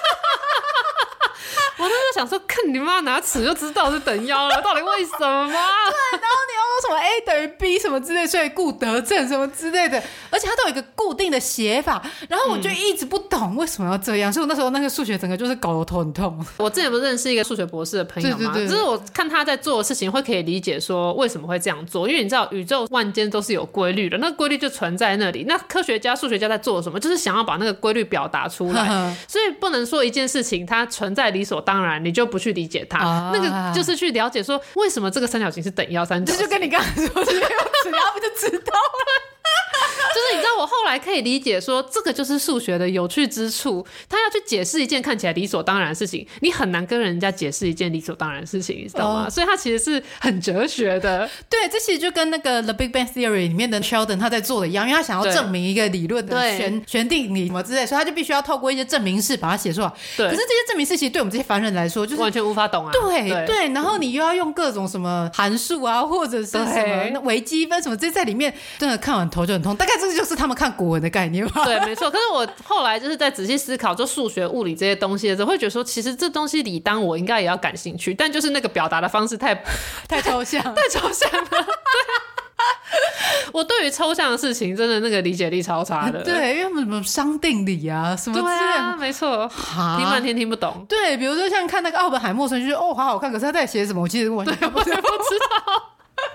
我那时候想说，看你妈拿尺就知道是等腰了，到底为什么？对，然后你要说什么 A 等于 B 什么之类，所以故得正什么之类的，而且它都有一个固定的写法，然后我就一直不懂为什么要这样，所以我那时候那个数学整个就是搞得我头很痛。 我之前不是认识一个数学博士的朋友吗？就是我看他在做的事情会可以理解说为什么会这样做，因为你知道宇宙万间都是有规律的，那规律就存在那里，那科学家数学家在做什么，就是想要把那个规律表达出来所以不能说一件事情它存在理所当然你就不去理解它那个就是去了解说为什么这个三角形是等腰三角形， 这就跟你刚才说的然后不就知道了就是你知道我后来可以理解说这个就是数学的有趣之处，他要去解释一件看起来理所当然的事情，你很难跟人家解释一件理所当然的事情，你知道吗？所以他其实是很哲学的。 对，这其实就跟那个 The Big Bang Theory 里面的 Sheldon 他在做的一样，因为他想要证明一个理论的玄定理什么之类，所以他就必须要透过一些证明式把它写出来。对，可是这些证明式其实对我们这些凡人来说就是完全无法懂啊。 对，然后你又要用各种什么函数啊或者是什么微积分什么这些在里面，真的看完头就很痛，大概这个就是他们看古文的概念吧。 对，没错。可是我后来就是在仔细思考就数学物理这些东西的时候会觉得说其实这东西理当我应该也要感兴趣，但就是那个表达的方式太抽象太抽象了我对于抽象的事情真的那个理解力超差的。 对，因为什么熵定理啊什么之类的。对啊，没错，听半天听不懂。 对，比如说像看那个奥本海默程序好好看，可是他在写什么我其实完全不知道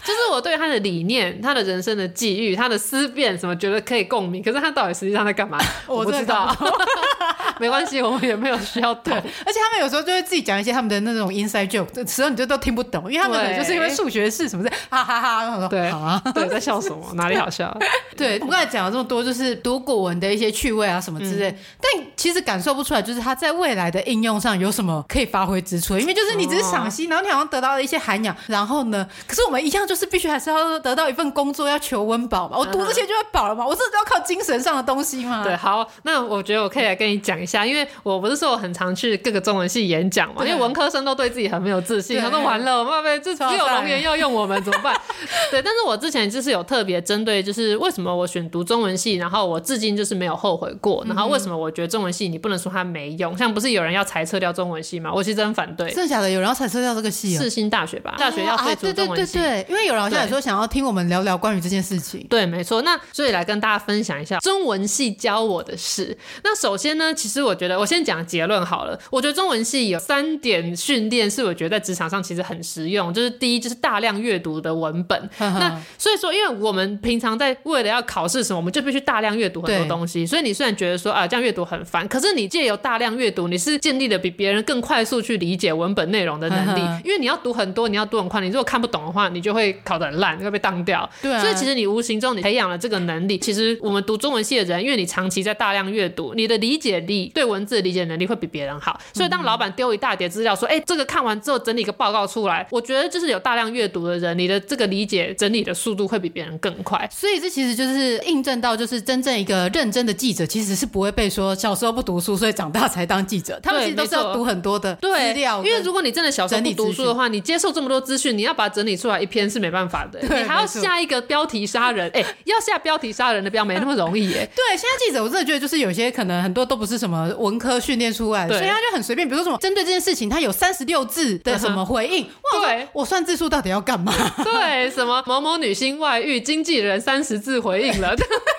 就是我对他的理念、他的人生的际遇、他的思辨什么觉得可以共鸣，可是他到底实际上在干嘛我不知道。没关系，我们也没有需要懂。 而且他们有时候就会自己讲一些他们的那种 inside joke， 这时候你就都听不懂，因为他们可能就是因为数学是什么的，哈哈哈。然后说对好啊， 对，在笑什么？哪里好笑？ 对，我们刚才讲了这么多，就是读古文的一些趣味啊什么之类，但其实感受不出来，就是它在未来的应用上有什么可以发挥之处。因为就是你只是赏析，然后你好像得到了一些涵养，然后呢，可是我们一样就是必须还是要得到一份工作，要求温饱嘛。我读这些就会饱了嘛？我真的要靠精神上的东西吗？ 对，好，那我觉得我可以来跟你讲一下，因为我不是说我很常去各个中文系演讲嘛，因为文科生都对自己很没有自信，他说完了，我们就只有龙岩要用我们怎么办？对，但是我之前就是有特别针对，就是为什么我选读中文系，然后我至今就是没有后悔过，然后为什么我觉得中文系你不能说它没用，像不是有人要裁撤掉中文系吗？我其实很反对。 真的假的？有人要裁撤掉这个系世新大学吧，大学要废除中文系。 对，因为有人好像也说想要听我们聊聊关于这件事情。 对，没错。那所以来跟大家分享一下中文系教我的事。那首先呢，其实我觉得我先讲结论好了。我觉得中文系有3点训练是我觉得在职场上其实很实用，就是第一就是大量阅读的文本。那所以说因为我们平常在为了要考试什么，我们就必须大量阅读很多东西，所以你虽然觉得说啊这样阅读很烦，可是你借由大量阅读，你是建立了比别人更快速去理解文本内容的能力。因为你要读很多，你要读很快，你如果看不懂的话，你就会考得很烂，你会被当掉。对啊，所以其实你无形中你培养了这个能力。其实我们读中文系的人，因为你长期在大量阅读，你的理解力对文字的理解能力会比别人好。所以当老板丢一大叠资料说这个看完之后整理一个报告出来，我觉得就是有大量阅读的人，你的这个理解整理的速度会比别人更快。 所以这其实就是印证到，就是真正一个认真的记者其实是不会被说小时候不读书所以长大才当记者，他们其实都是要读很多的资料。 因为如果你真的小时候不读书的话，你接受这么多资讯，你要把它整理出来一篇是没办法的。你还要下一个标题杀人，要下标题杀人的标没那么容易耶。 对，现在记者我真的觉得就是有些可能很多都不是什么文科训练出来的，所以他就很随便，比如说什么针对这件事情他有36字的什么回应， 对， 我算字数到底要干嘛？ 对，什么某某女星外遇，经纪人30字回应了。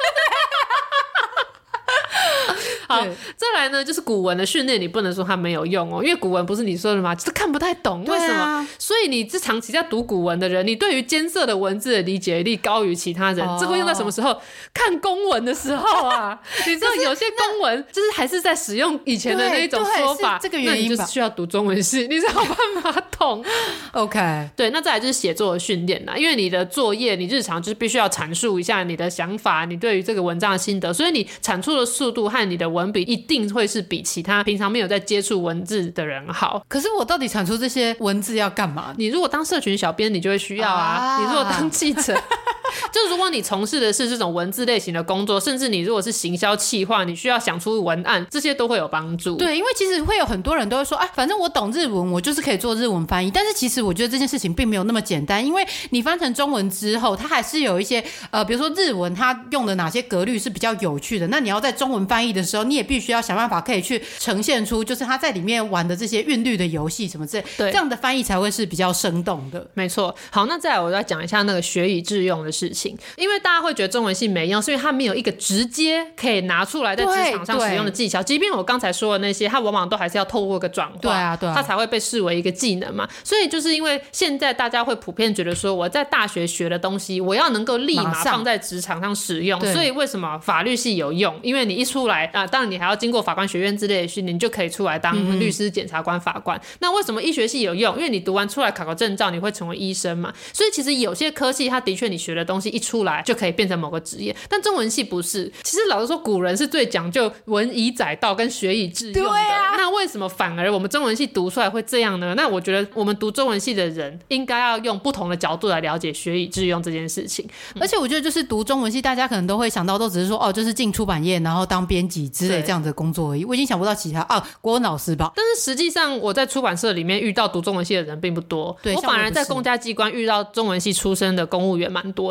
好，再来呢，就是古文的训练，你不能说它没有用哦，因为古文不是你说的吗？就是看不太懂，为什么？所以你是长期在读古文的人，你对于艰涩的文字的理解力高于其他人。这会用在什么时候？看公文的时候啊！你知道有些公文就是还是在使用以前的那一种说法， 这个原因吧， 那你就是需要读中文系，你才有办法懂。 OK， 对，那再来就是写作的训练啦，因为你的作业，你日常就是必须要阐述一下你的想法，你对于这个文章的心得，所以你产出的速度和你的文笔一定会是比其他平常没有在接触文字的人好。 可是我到底产出这些文字要干嘛？ 你如果当社群小编，你就会需要啊。你如果当记者就是如果你从事的是这种文字类型的工作，甚至你如果是行销企划，你需要想出文案，这些都会有帮助。 对，因为其实会有很多人都会说反正我懂日文，我就是可以做日文翻译。但是其实我觉得这件事情并没有那么简单，因为你翻成中文之后，它还是有一些比如说日文它用的哪些格律是比较有趣的，那你要在中文翻译的时候，你也必须要想办法可以去呈现出就是它在里面玩的这些韵律的游戏什么之类，这样的翻译才会是比较生动的。 没错。好，那再来我再讲一下那个学以致用的事情，因为大家会觉得中文系没用，是因为它没有一个直接可以拿出来在职场上使用的技巧，即便我刚才说的那些，它往往都还是要透过一个转化，它才会被视为一个技能嘛。所以就是因为现在大家会普遍觉得说，我在大学学的东西我要能够立马放在职场上使用，所以为什么法律系有用？因为你一出来当然你还要经过法官学院之类的训练，你就可以出来当律师、检察官、法官。那为什么医学系有用？因为你读完出来考个证照，你会成为医生嘛。所以其实有些科系它的确你学的东西一出来就可以变成某个职业，但中文系不是。其实老实说，古人是最讲究文以载道跟学以致用的。那为什么反而我们中文系读出来会这样呢？那我觉得我们读中文系的人应该要用不同的角度来了解学以致用这件事情。 而且我觉得就是读中文系，大家可能都会想到都只是说就是进出版业然后当编辑之类这样的工作而已。我已经想不到其他国文老师吧。 但是实际上我在出版社里面遇到读中文系的人并不多， 对， 我反而在公家机关遇到中文系出身的公务员蛮多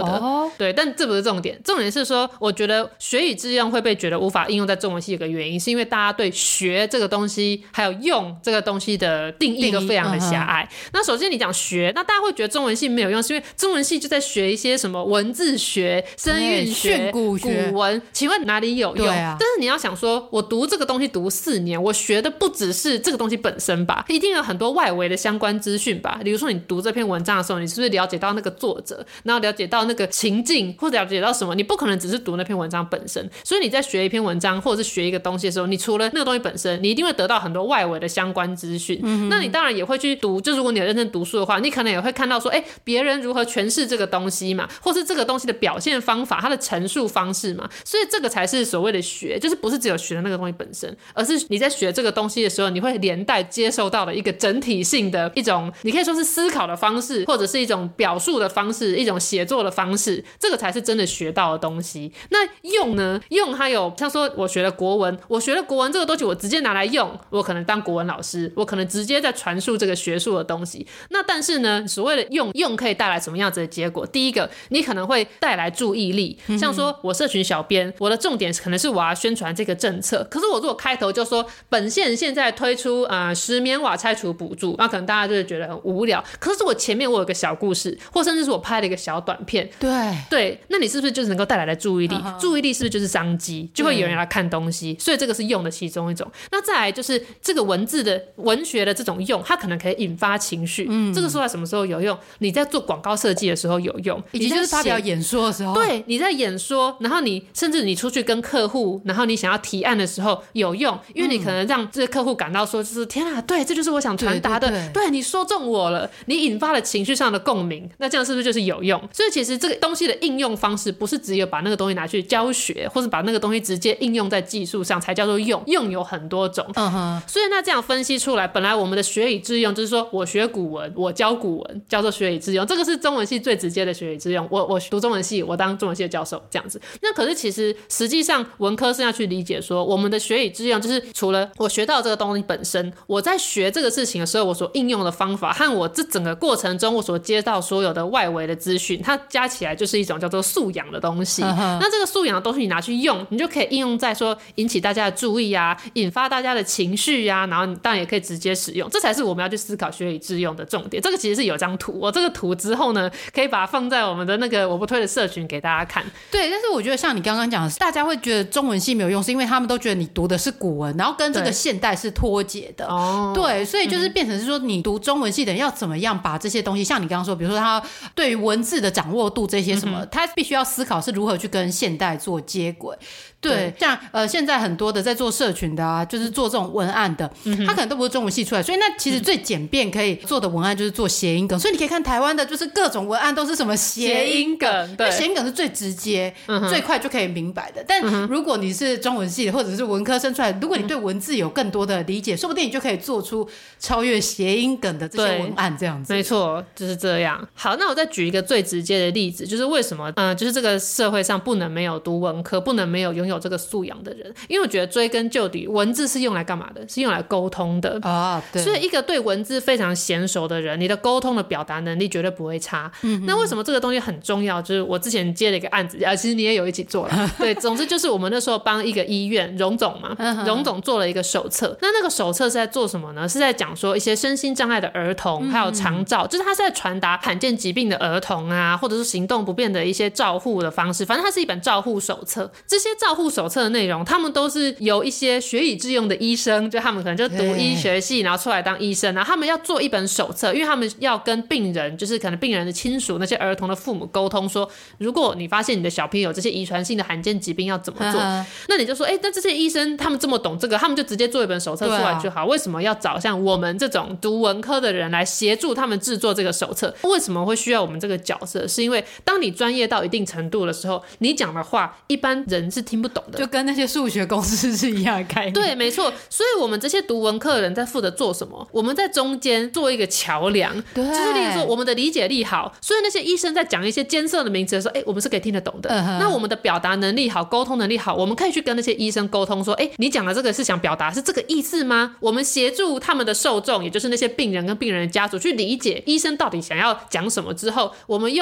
的。对，但这不是重点，重点是说我觉得学以致用会被觉得无法应用在中文系有个原因，是因为大家对学这个东西还有用这个东西的定义都非常的狭隘。那首先你讲学，那大家会觉得中文系没有用，是因为中文系就在学一些什么文字学、声韵学、古文，请问哪里有用？但是你要想说我读这个东西读4年，我学的不只是这个东西本身吧，一定有很多外围的相关资讯吧。比如说你读这篇文章的时候，你是不是了解到那个作者，然后了解到那个情境，或者了解到什么？你不可能只是读那篇文章本身。所以你在学一篇文章或者是学一个东西的时候，你除了那个东西本身，你一定会得到很多外围的相关资讯。那你当然也会去读，就如果你有认真读书的话，你可能也会看到说别人如何诠释这个东西嘛，或是这个东西的表现方法，它的陈述方式嘛。所以这个才是所谓的学，就是不是只有学的那个东西本身，而是你在学这个东西的时候，你会连带接受到的一个整体性的一种，你可以说是思考的方式，或者是一种表述的方式，一种写作的方式，这个才是真的学到的东西。那用呢？用它有像说我学了国文，我学了国文这个东西我直接拿来用，我可能当国文老师，我可能直接在传述这个学术的东西。那但是呢，所谓的用可以带来什么样子的结果？第一个，你可能会带来注意力，像说我社群小编，我的重点可能是我要宣传这个政策，可是我如果开头就说本县现在推出10棉瓦拆除补助，那可能大家就会觉得很无聊。可是我前面我有个小故事，或甚至是我拍了一个小短片，对，那你是不是就是能够带来的注意力？注意力是不是就是商机？就会有人来看东西，所以这个是用的其中一种。那再来就是这个文字的文学的这种用，它可能可以引发情绪。这个说在什么时候有用？你在做广告设计的时候有用， 以及就是发表演说的时候， 对，你在演说，然后你甚至你出去跟客户，然后你想要提案的时候有用，因为你可能让这个客户感到说，就是天啊，对，这就是我想传达的，对，你说中我了，你引发了情绪上的共鸣，那这样是不是就是有用？所以其实这个东西的应用方式不是只有把那个东西拿去教学，或是把那个东西直接应用在技术上才叫做用，用有很多种。所以那这样分析出来，本来我们的学以致用就是说我学古文，我教古文，叫做学以致用，这个是中文系最直接的学以致用。我读中文系，我当中文系的教授这样子。那可是其实实际上文科是要去理解说，我们的学以致用就是除了我学到这个东西本身，我在学这个事情的时候，我所应用的方法和我这整个过程中我所接到所有的外围的资讯，它加起来就是一种叫做素养的东西。那这个素养的东西你拿去用，你就可以应用在说引起大家的注意啊，引发大家的情绪啊，然后你当然也可以直接使用，这才是我们要去思考学以致用的重点。这个其实是有张图，我这个图之后呢，可以把它放在我们的那个我不推的社群给大家看。 对，但是我觉得像你刚刚讲的，大家会觉得中文系没有用，是因为他们都觉得你读的是古文，然后跟这个现代是脱节的。对，所以就是变成是说，你读中文系的人要怎么样把这些东西，像你刚刚说，比如说他对于文字的掌握度这些什么，他必须要思考是如何去跟现代做接轨。对，像现在很多的在做社群的啊，就是做这种文案的，他可能都不是中文系出来，所以那其实最简便可以做的文案就是做谐音梗。所以你可以看台湾的，就是各种文案都是什么谐音梗，对，谐音梗是最直接、最快就可以明白的。但如果你是中文系的或者是文科生出来，如果你对文字有更多的理解，说不定你就可以做出超越谐音梗的这些文案，这样子。 没错，就是这样。好，那我再举一个最直接的例子，就是为什么就是这个社会上不能没有读文科，不能没有拥有这个素养的人。因为我觉得追根究底，文字是用来干嘛的？是用来沟通的对。 所以一个对文字非常娴熟的人，你的沟通的表达能力绝对不会差。那为什么这个东西很重要？就是我之前接了一个案子，其实你也有一起做了。对，总之就是我们那时候帮一个医院荣总嘛，荣总做了一个手册。那个手册是在做什么呢？是在讲说一些身心障碍的儿童，还有长照，就是他是在传达罕见疾病的儿童啊，或者是行动不便的一些照护的方式。反正它是一本照护手册。这些照护手册的内容，他们都是由一些学以致用的医生，就他们可能就读医学系，然后出来当医生，然后他们要做一本手册，因为他们要跟病人，就是可能病人的亲属那些儿童的父母沟通说，如果你发现你的小朋友有这些遗传性的罕见疾病要怎么做。那你就说但这些医生他们这么懂这个，他们就直接做一本手册出来就好。为什么要找像我们这种读文科的人来协助他们制作这个手册？为什么会需要我们这个角色？是因为当你专业到一定程度的时候，你讲的话一般人是听不懂的， 就跟那些数学公式是一样的概念。 对，没错。所以我们这些读文科的人在负责做什么？我们在中间做一个桥梁，就是例如说我们的理解力好，所以那些医生在讲一些艰涩的名词的时候，我们是可以听得懂的。那我们的表达能力好，沟通能力好，我们可以去跟那些医生沟通说，你讲的这个是想表达是这个意思吗？我们协助他们的受众，也就是那些病人跟病人的家属去理解医生到底想要讲什么之后，我们用一个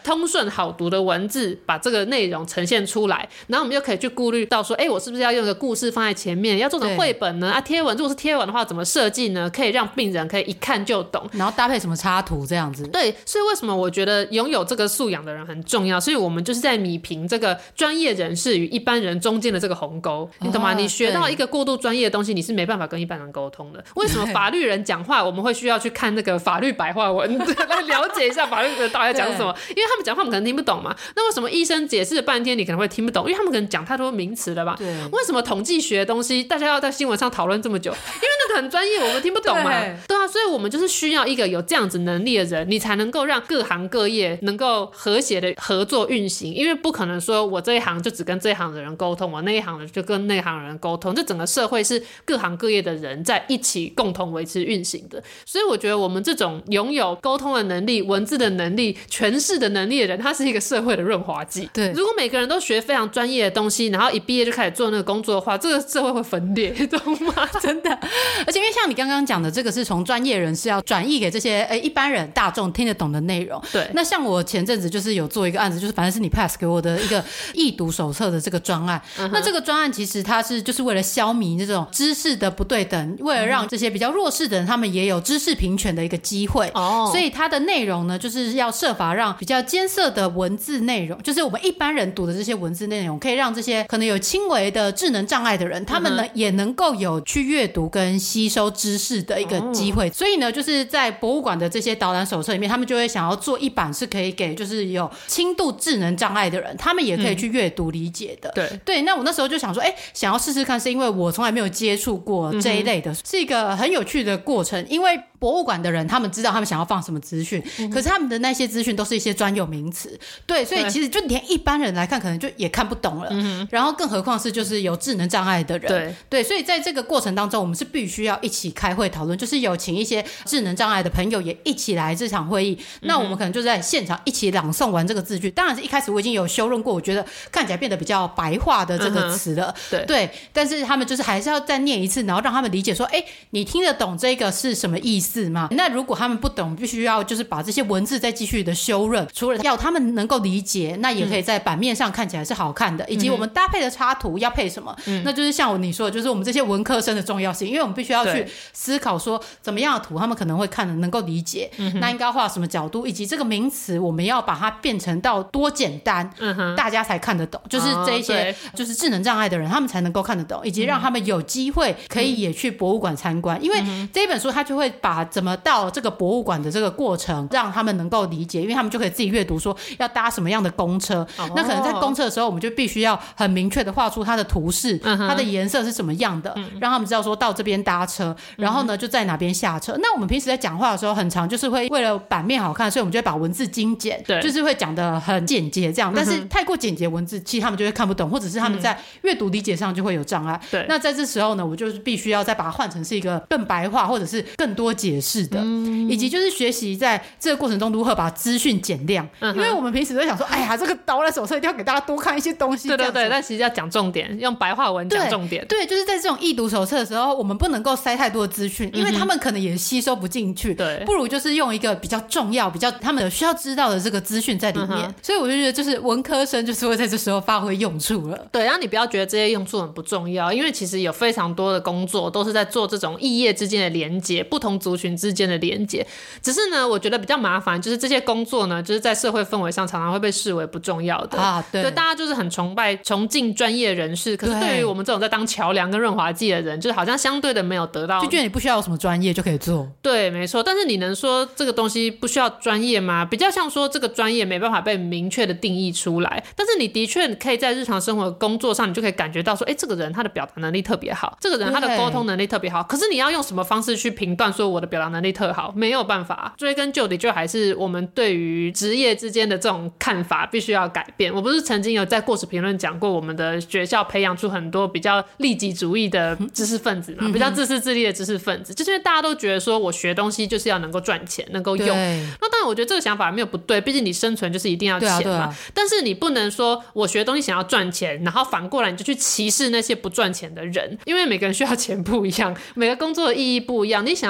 通顺好读的文字把这个内容呈现出来，然后我们就可以去顾虑到说我是不是要用一个故事放在前面，要做成绘本呢？贴文如果是贴文的话怎么设计呢？可以让病人可以一看就懂， 然后搭配什么插图这样子。 对，所以为什么我觉得拥有这个素养的人很重要，所以我们就是在弭平这个专业人士与一般人中间的这个鸿沟，你懂吗？你学到一个过度专业的东西，你是没办法跟一般人沟通的。为什么法律人讲话我们会需要去看那个法律白话文来了解一下法律人到底在讲什么？因为他们讲话我们可能听不懂嘛。那为什么医生解释了半天你可能会听不懂？因为他们可能讲太多名词了吧？为什么统计学的东西大家要在新闻上讨论这么久？因为那个很专业，我们听不懂嘛。对啊，所以我们就是需要一个有这样子能力的人，你才能够让各行各业能够和谐的合作运行。因为不可能说我这一行就只跟这一行的人沟通，我那一行的就跟那一行的人沟通，这整个社会是各行各业的人在一起共同维持运行的。所以我觉得我们这种拥有沟通的能力、文字的能力、诠释的能力的人，他是一个社会的润滑剂。 对， 如果每个人都学非常专业的东西，然后一毕业就开始做那个工作的话，这个社会会分裂，懂吗？ 真的。而且因为像你刚刚讲的，这个是从专业人士要转译给这些一般人大众听得懂的内容。 对。 那像我前阵子就是有做一个案子，就是反正是你 pass 给我的一个易读手册的这个专案。那这个专案其实它是就是为了消弭这种知识的不对等，为了让这些比较弱势的人他们也有知识平权的一个机会。所以它的内容呢，就是要设法让比较艰涩的文字内容，就是我们一般人读的这些文字内容，可以让这些可能有轻微的智能障碍的人，他们呢也能够有去阅读跟吸收知识的一个机会。所以呢，就是在博物馆的这些导览手册里面，他们就会想要做一版是可以给就是有轻度智能障碍的人，他们也可以去阅读理解的。对，那我那时候就想说想要试试看，是因为我从来没有接触过这一类的，是一个很有趣的过程。因为博物馆的人他们知道他们想要放什么资讯，可是他们的那些资讯都是一些专有名词。对，所以其实就连一般人来看可能就也看不懂了。然后更何况是就是有智能障碍的人。对，所以在这个过程当中，我们是必须要一起开会讨论，就是有请一些智能障碍的朋友也一起来这场会议。那我们可能就在现场一起朗诵完这个字句。当然是一开始我已经有修润过，我觉得看起来变得比较白话的这个词了。对，但是他们就是还是要再念一次，然后让他们理解说你听得懂这个是什么意思吗？那如果他们不懂，必须要就是把这些文字再继续的修润，除了要他们能够理解，那也可以在版面上看起来是好看的，以及我们搭配的插图要配什么。那就是像你说的，就是我们这些文科生的重要性，因为我们必须要去思考说怎么样的图他们可能会看的能够理解，那应该画什么角度，以及这个名词我们要把它变成到多简单，大家才看得懂，就是这一些就是智能障碍的人他们才能够看得懂，以及让他们有机会可以也去博物馆参观。因为这一本书它就会把怎么到这个博物馆的这个过程让他们能够理解，因为他们就可以自己阅读说要搭什么样的公车。那可能在公车的时候我们就必须要很明确的画出它的图示，它的颜色是什么样的，让他们知道说到这边搭车，然后呢就在哪边下车。那我们平时在讲话的时候很常就是会为了版面好看，所以我们就会把文字精简，就是会讲得很简洁这样。但是太过简洁文字其实他们就会看不懂，或者是他们在阅读理解上就会有障碍。那在这时候呢，我就是必须要再把它换成是一个更白话或者是更多解释的，以及就是学习在这个过程中如何把资讯减量。因为我们平时都会想说这个导览手册一定要给大家多看一些东西，对， 但其实要讲重点，用白话文讲重点。 对，就是在这种易读手册的时候，我们不能够塞太多的资讯，因为他们可能也吸收不进去。不如就是用一个比较重要、比较他们需要知道的这个资讯在里面。所以我就觉得，就是文科生就是会在这时候发挥用处了。 对，然后你不要觉得这些用处很不重要，因为其实有非常多的工作都是在做这种异业之间的连接，不同族群之间的连接。只是呢，我觉得比较麻烦，就是这些工作呢，就是在社会氛围上常常会被视为不重要的。对，大家就是很崇敬专业人士，可是对于我们这种在当桥梁跟润滑剂的人，就是好像相对的没有得到， 就觉得你不需要有什么专业就可以做。 对，没错。但是你能说这个东西不需要专业吗？比较像说这个专业没办法被明确的定义出来，但是你的确可以在日常生活工作上，你就可以感觉到说这个人他的表达能力特别好，这个人他的沟通能力特别好，可是你要用什么方式去评断说我的表达能力特好？没有办法。追根究底，就还是我们对于职业之间的这种看法必须要改变。我不是曾经有在过时评论讲过，我们的学校培养出很多比较利己主义的知识分子嘛，比较自私自利的知识分子，就是因为大家都觉得说我学东西就是要能够赚钱，能够用。那当然我觉得这个想法没有不对，毕竟你生存就是一定要钱嘛。但是你不能说我学东西想要赚钱，然后反过来你就去歧视那些不赚钱的人，因为每个人需要钱不一样，每个工作的意义不一样。你想要学东西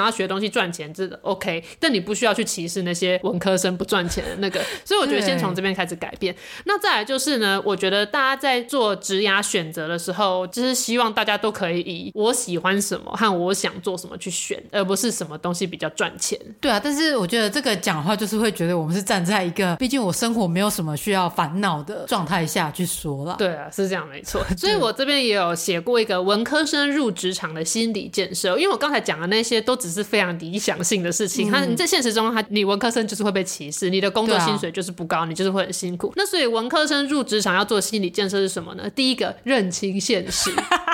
赚钱这OK， 但你不需要去歧视那些文科生不赚钱的那个，所以我觉得先从这边开始改变。那再来就是呢，我觉得大家在做职涯选择的时候，就是希望大家都可以以我喜欢什么和我想做什么去选，而不是什么东西比较赚钱。 对啊，但是我觉得这个讲话就是会觉得我们是站在一个毕竟我生活没有什么需要烦恼的状态下去说了。 对啊，是这样没错。所以我这边也有写过一个文科生入职场的心理建设，因为我刚才讲的那些都只是非常理想性的事情，你在现实中你文科生就是会被歧视，你的工作薪水就是不高，你就是会很辛苦。那所以文科生入职场要做的心理建设是什么呢？第一个，认清现实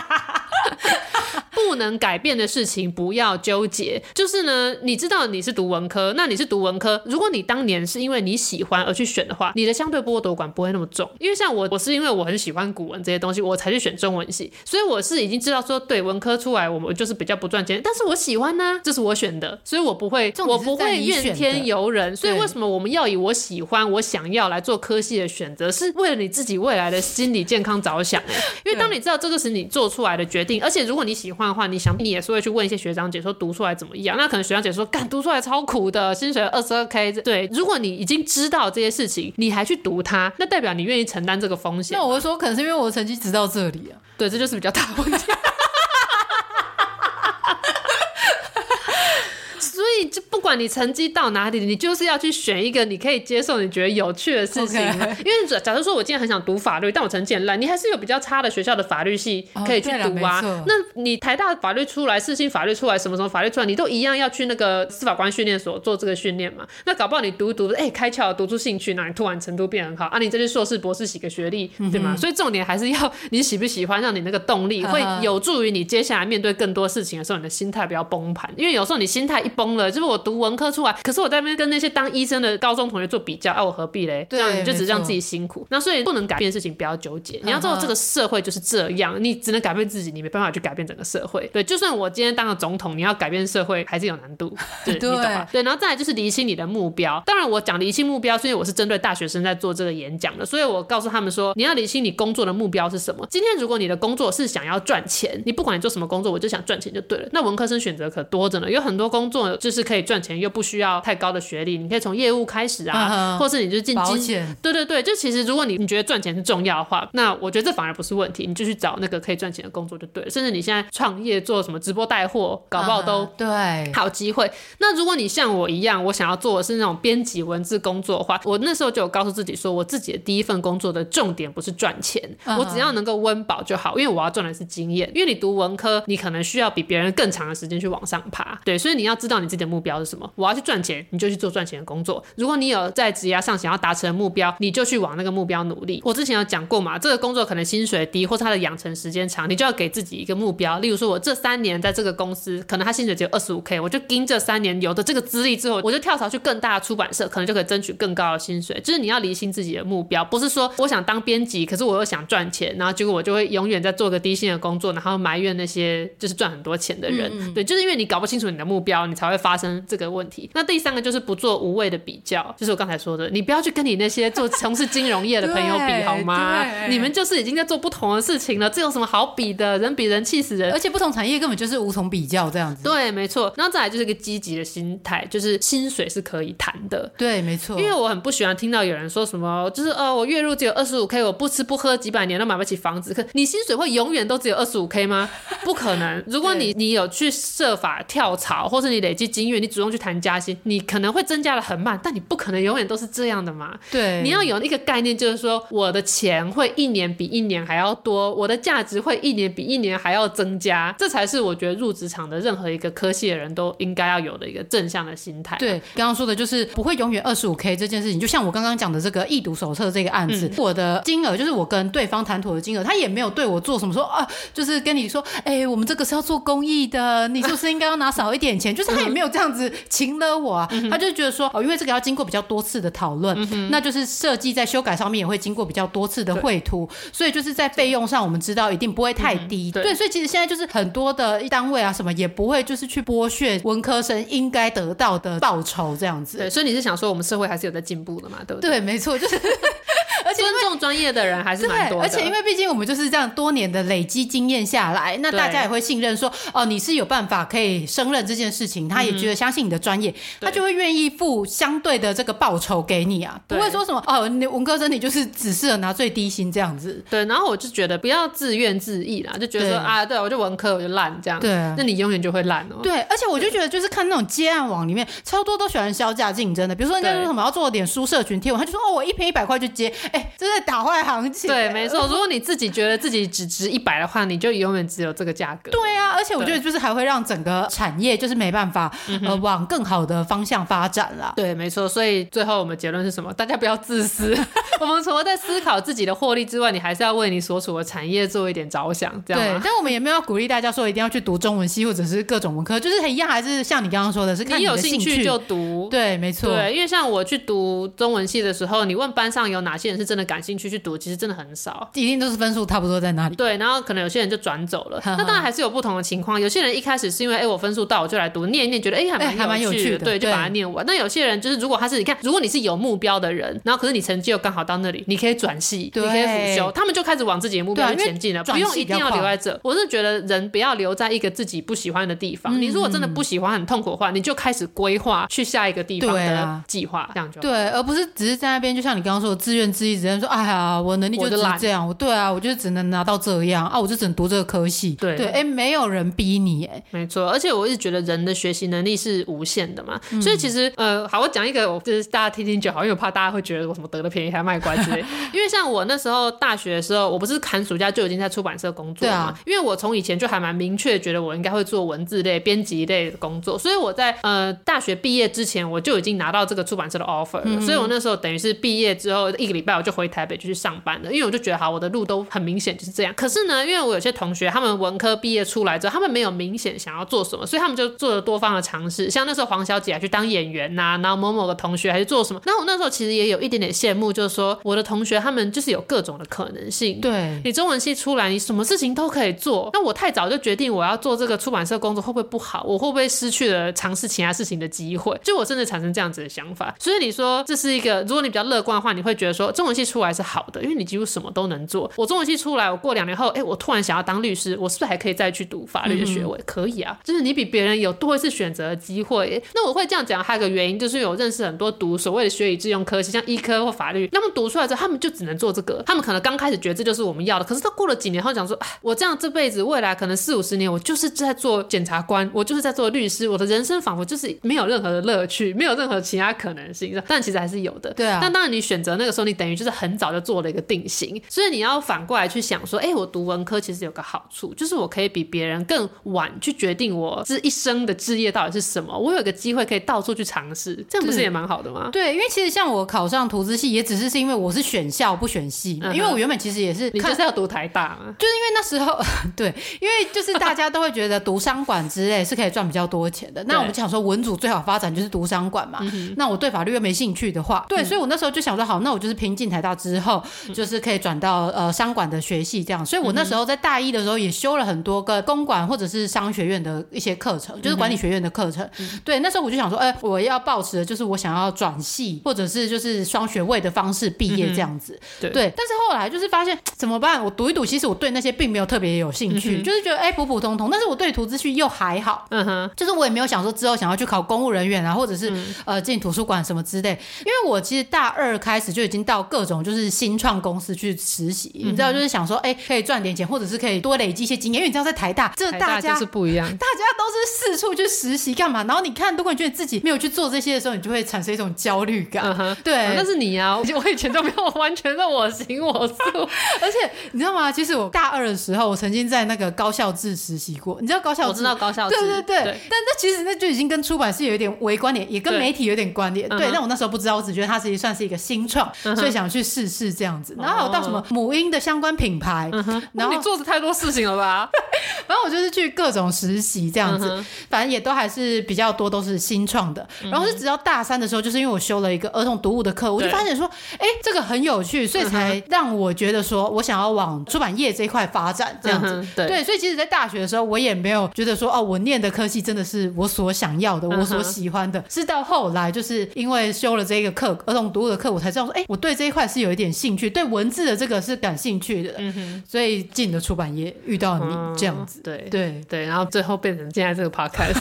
不能改变的事情不要纠结。就是呢，你知道你是读文科，那你是读文科，如果你当年是因为你喜欢而去选的话，你的相对剥夺感不会那么重。因为像我是因为我很喜欢古文这些东西我才去选中文系，所以我是已经知道说对文科出来我就是比较不赚钱，但是我喜欢呢，这是我选的，所以我不会怨天尤人。所以为什么我们要以我喜欢我想要来做科系的选择，是为了你自己未来的心理健康着想。因为当你知道这个是你做出来的决定，而且如果你喜欢的话，你也是会去问一些学长姐说读出来怎么样，那可能学长姐说干读出来超苦的，薪水 22K。 对，如果你已经知道这些事情你还去读它，那代表你愿意承担这个风险。 那我会说可能是因为我的成绩只到这里啊。 对，这就是比较大的问题所以就不管你成绩到哪里，你就是要去选一个你可以接受你觉得有趣的事情。因为假如说我今天很想读法律，但我成绩很烂，你还是有比较差的学校的法律系可以去读啊。那你台大法律出来，世新法律出来，什么什么法律出来，你都一样要去那个司法官训练所做这个训练嘛。那搞不好你读一读开窍读出兴趣，那你突然程度变很好啊，你这些硕士博士洗个学历，对吗？所以重点还是要你喜不喜欢，让你那个动力会有助于你接下来面对更多事情的时候，你的心态不要崩盘。因为有时候你心态一崩了，就是我读文科出来，可是我在那边跟那些当医生的高中同学做比较，我何必嘞？这样你就只让自己辛苦。那所以不能改变的事情不要纠结，你要知道这个社会就是这样，你只能改变自己，你没办法去改变整个社会。对，就算我今天当了总统，你要改变社会还是有难度。对，你懂吧？对，然后再来就是厘清你的目标。当然我讲厘清目标是因为我是针对大学生在做这个演讲的，所以我告诉他们说你要厘清你工作的目标是什么。今天如果你的工作是想要赚钱，你不管你做什么工作我就想赚钱就对了，那文科生选择可多着呢。有很多工作就是可以赚钱又不需要太高的学历，你可以从业务开始啊，或是你就进保险。 对对对，就其实如果你觉得赚钱是重要的话，那我觉得这反而不是问题，你就去找那个可以赚钱的工作就对了。甚至你现在创业做什么直播带货，搞不好都对好机会。那如果你像我一样，我想要做的是那种编辑文字工作的话，我那时候就有告诉自己说，我自己的第一份工作的重点不是赚钱，我只要能够温饱就好，因为我要赚的是经验。因为你读文科，你可能需要比别人更长的时间去往上爬，对，所以你要知道你自己的目标是什么。我要去赚钱，你就去做赚钱的工作。如果你有在职涯上想要达成的目标，你就去往那个目标努力。我之前有讲过嘛，这个工作可能薪水低，或是它的养成时间长，你就要给自己一个目标。例如说我这3年在这个公司，可能他薪水只有 25K， 我就盯这3年有的这个资历之后，我就跳槽去更大的出版社，可能就可以争取更高的薪水。就是你要厘清自己的目标，不是说我想当编辑，可是我又想赚钱，然后结果我就会永远在做个低薪的工作，然后埋怨那些就是赚很多钱的人。对，就是因为你搞不清楚你的目标，你才会发生这个问题。那第3个就是不做无谓的比较，就是我刚才说的，你不要去跟你那些从事金融业的朋友比好吗？你们就是已经在做不同的事情了，这有什么好比的？人比人气死人， 而且不同产业根本就是无从比较这样子。 对，没错。然后再来就是一个积极的心态，就是薪水是可以谈的。 对，没错。 因为我很不喜欢听到有人说什么，就是我月入只有 25K， 我不吃不喝几百年都买不起房子。可你薪水会永远都只有 25K 吗？不可能。如果你有去设法跳槽，或是你累积经验，你主动去谈加薪，你可能会增加的很慢，但你不可能永远都是这样的嘛。 对， 你要有一个概念，就是说我的钱会1年比1年还要多，我的价值会1年比1年还要增加，这才是我觉得入职场的任何一个科系的人都应该要有的一个正向的心态。 对，刚刚说的就是不会永远 25K 这件事情，就像我刚刚讲的这个易读手册这个案子，我的金额就是我跟对方谈妥的金额，他也没有对我做什么说就是跟你说我们这个是要做公益的，你就是应该要拿少一点钱，就是他也没有这样子请了我啊，他就觉得说因为这个要经过比较多次的讨论，那就是设计在修改上面也会经过比较多次的绘图，所以就是在费用上我们知道一定不会太低。对，所以其实现在就是很多的单位啊什么也不会就是去剥削文科生应该得到的报酬这样子。 对，所以你是想说我们社会还是有在进步的嘛，对不对？ 对，没错，就是而尊重专业的人还是蛮多的。 而且因为毕竟我们就是这样多年的累积经验下来，那大家也会信任说你是有办法可以胜任这件事情，他也觉得相信你的专业，他就会愿意付相对的这个报酬给你啊，不会说什么你文科生你就是只适合拿最低薪这样子。 对，然后我就觉得不要自怨自艾啦，就觉得说对我就文科我就烂这样，对，那你永远就会烂哦。 对，而且我就觉得就是看那种接案网里面超多都喜欢削价竞争的，比如说人家说什么要做点书社群贴文，他就说我一篇100块就接，这在打坏行情。 对，没错，如果你自己觉得自己只值100的话，你就永远只有这个价格。 对啊，而且我觉得就是还会让整个产业就是没办法往更好的方向发展啦。 对，没错，所以最后我们结论是什么？大家不要自私。我们除了在思考自己的获利之外，你还是要为你所处的产业做一点着想，这样吗？ 对，但我们也没有鼓励大家说一定要去读中文系或者是各种文科，就是一样还是像你刚刚说的是看你有兴趣就读。 对，没错。 对，因为像我去读中文系的时候，你问班上有哪些人是真的感兴趣去读，其实真的很少， 一定都是分数差不多在哪里。 对，然后可能有些人就转走了。那当然还是有不同的情况，有些人一开始是因为我分数到我就来读，念一念觉得还蛮有趣的，对，就把它念完。那有些人就是如果你是有目标的人，然后可是你成绩又刚好到那里，你可以转系，你可以辅修，他们就开始往自己的目标去前进了，不用一定要留在这。我是觉得人不要留在一个自己不喜欢的地方，你如果真的不喜欢很痛苦的话，你就开始规划去下一个地方的计划，这样就好。 对，而不是只是在那边就像你刚刚说的自怨自艾，只能说哎呀我能力就只是这样，对啊，我就只能拿到这样啊，我就只能读这个科系。对，没有人逼你。 没错，而且我一直觉得人的学习能力是无限的嘛，所以其实好，我讲一个就是大家听听就好，因为我怕大家会觉得我什么得了便宜还卖乖之类。因为像我那时候大学的时候，我不是寒暑假就已经在出版社工作嘛，因为我从以前就还蛮明确觉得我应该会做文字类编辑类的工作，所以我在大学毕业之前我就已经拿到这个出版社的 offer 了，所以我那时候等于是毕业之后1个礼拜我就回台北就去上班了，因为我就觉得好，我的路都很明显就是这样。可是呢，因为我有些同学他们文科毕业出来之后，他们没有明显想要做什么，所以他们就做了多方的尝试，像那时候黄小姐还去当演员啊，然后某个同学还去做什么，然后我那时候其实也有一点点羡慕，就是说我的同学他们就是有各种的可能性。 对， 你中文系出来你什么事情都可以做，那我太早就决定我要做这个出版社工作会不会不好，我会不会失去了尝试其他事情的机会，就我甚至产生这样子的想法。所以你说这是一个，如果你比较乐观的话，你会觉得说中文系出来是好的，因为你几乎什么都能做。我中文系出来，我过2年后我突然想要当律师，我是不是还可以再去读法律的学位？可以啊，就是你比别人有多一次选择的机会。那我会这样讲还有一个原因，就是因为我认识很多读所谓的学以致用科系，像医科或法律，他们读出来之后他们就只能做这个，他们可能刚开始觉得这就是我们要的，可是他过了几年后讲说我这样这辈子未来可能40-50年我就是在做检察官，我就是在做律师，我的人生仿佛就是没有任何的乐趣，没有任何其他可能性，但其实还是有的。 对啊， 但当然你选择那个时候你等于就是很早就做了一个定型，所以你要反过来去想说我读文科其实有个好处，就是我可以比别人更晚去决定我这一生的志业到底是什么，我有个机会可以到处去尝试，这样不是也蛮好的吗？ 对，因为其实像我考上图资系也只是因为我是选校不选系，因为我原本其实也是你就是要读台大嘛， 就是因为那时候对，因为就是大家都会觉得读商管之类是可以赚比较多钱的，那我们想说文组最好发展就是读商管嘛，那我对法律又没兴趣的话，对，所以我那时候就想说好，那我就是拼进台大之后就是可以转到商管的学系这样，所以我那时候在大一的时候也修了很多个公管或者是商学院的一些课程，就是管理学院的课程，对，那时候我就想说我要抱持的就是我想要转系或者是就是双学位的方式毕业这样子，对，但是后来就是发现怎么办，我读一读其实我对那些并没有特别有兴趣，就是觉得普普通通，但是我对图资系又还好，就是我也没有想说之后想要去考公务人员啊，或者是进图书馆什么之类，因为我其实大2开始就已经到各种就是新创公司去实习，你知道，就是想说可以赚点钱，或者是可以多累积一些经验，因为你知道在台大这大家就是不一样， 大家都是四处去实习干嘛，然后你看如果你觉得自己没有去做这些的时候，你就会产生一种焦虑感，对， 那是你啊，我以前都没有完全的我行我素而且你知道吗，其实我大2的时候我曾经在那个高校志实习过，你知道高校志？ 我知道高校志， 对，但那其实那就已经跟出版社有一点微关联，也跟媒体有点关联，对，但我那时候不知道，我只觉得它其实算是一个新创，所以想去试试这样子，然后还有到什么母婴的相关品牌， 然后你做的太多事情了吧反正我就是去各种实习这样子，反正也都还是比较多都是新创的。然后是直到大3的时候，就是因为我修了一个儿童读物的课，我就发现说这个很有趣，所以才让我觉得说我想要往出版业这一块发展这样子。对，所以其实在大学的时候我也没有觉得说我念的科系真的是我所想要的，我所喜欢的，是到后来就是因为修了这个课儿童读物的课，我才知道说我对这一块是有一点兴趣，对文字的这个是感兴趣的，所以进了出版业遇到你这样子。对， 然后最后变成现在这个 podcast。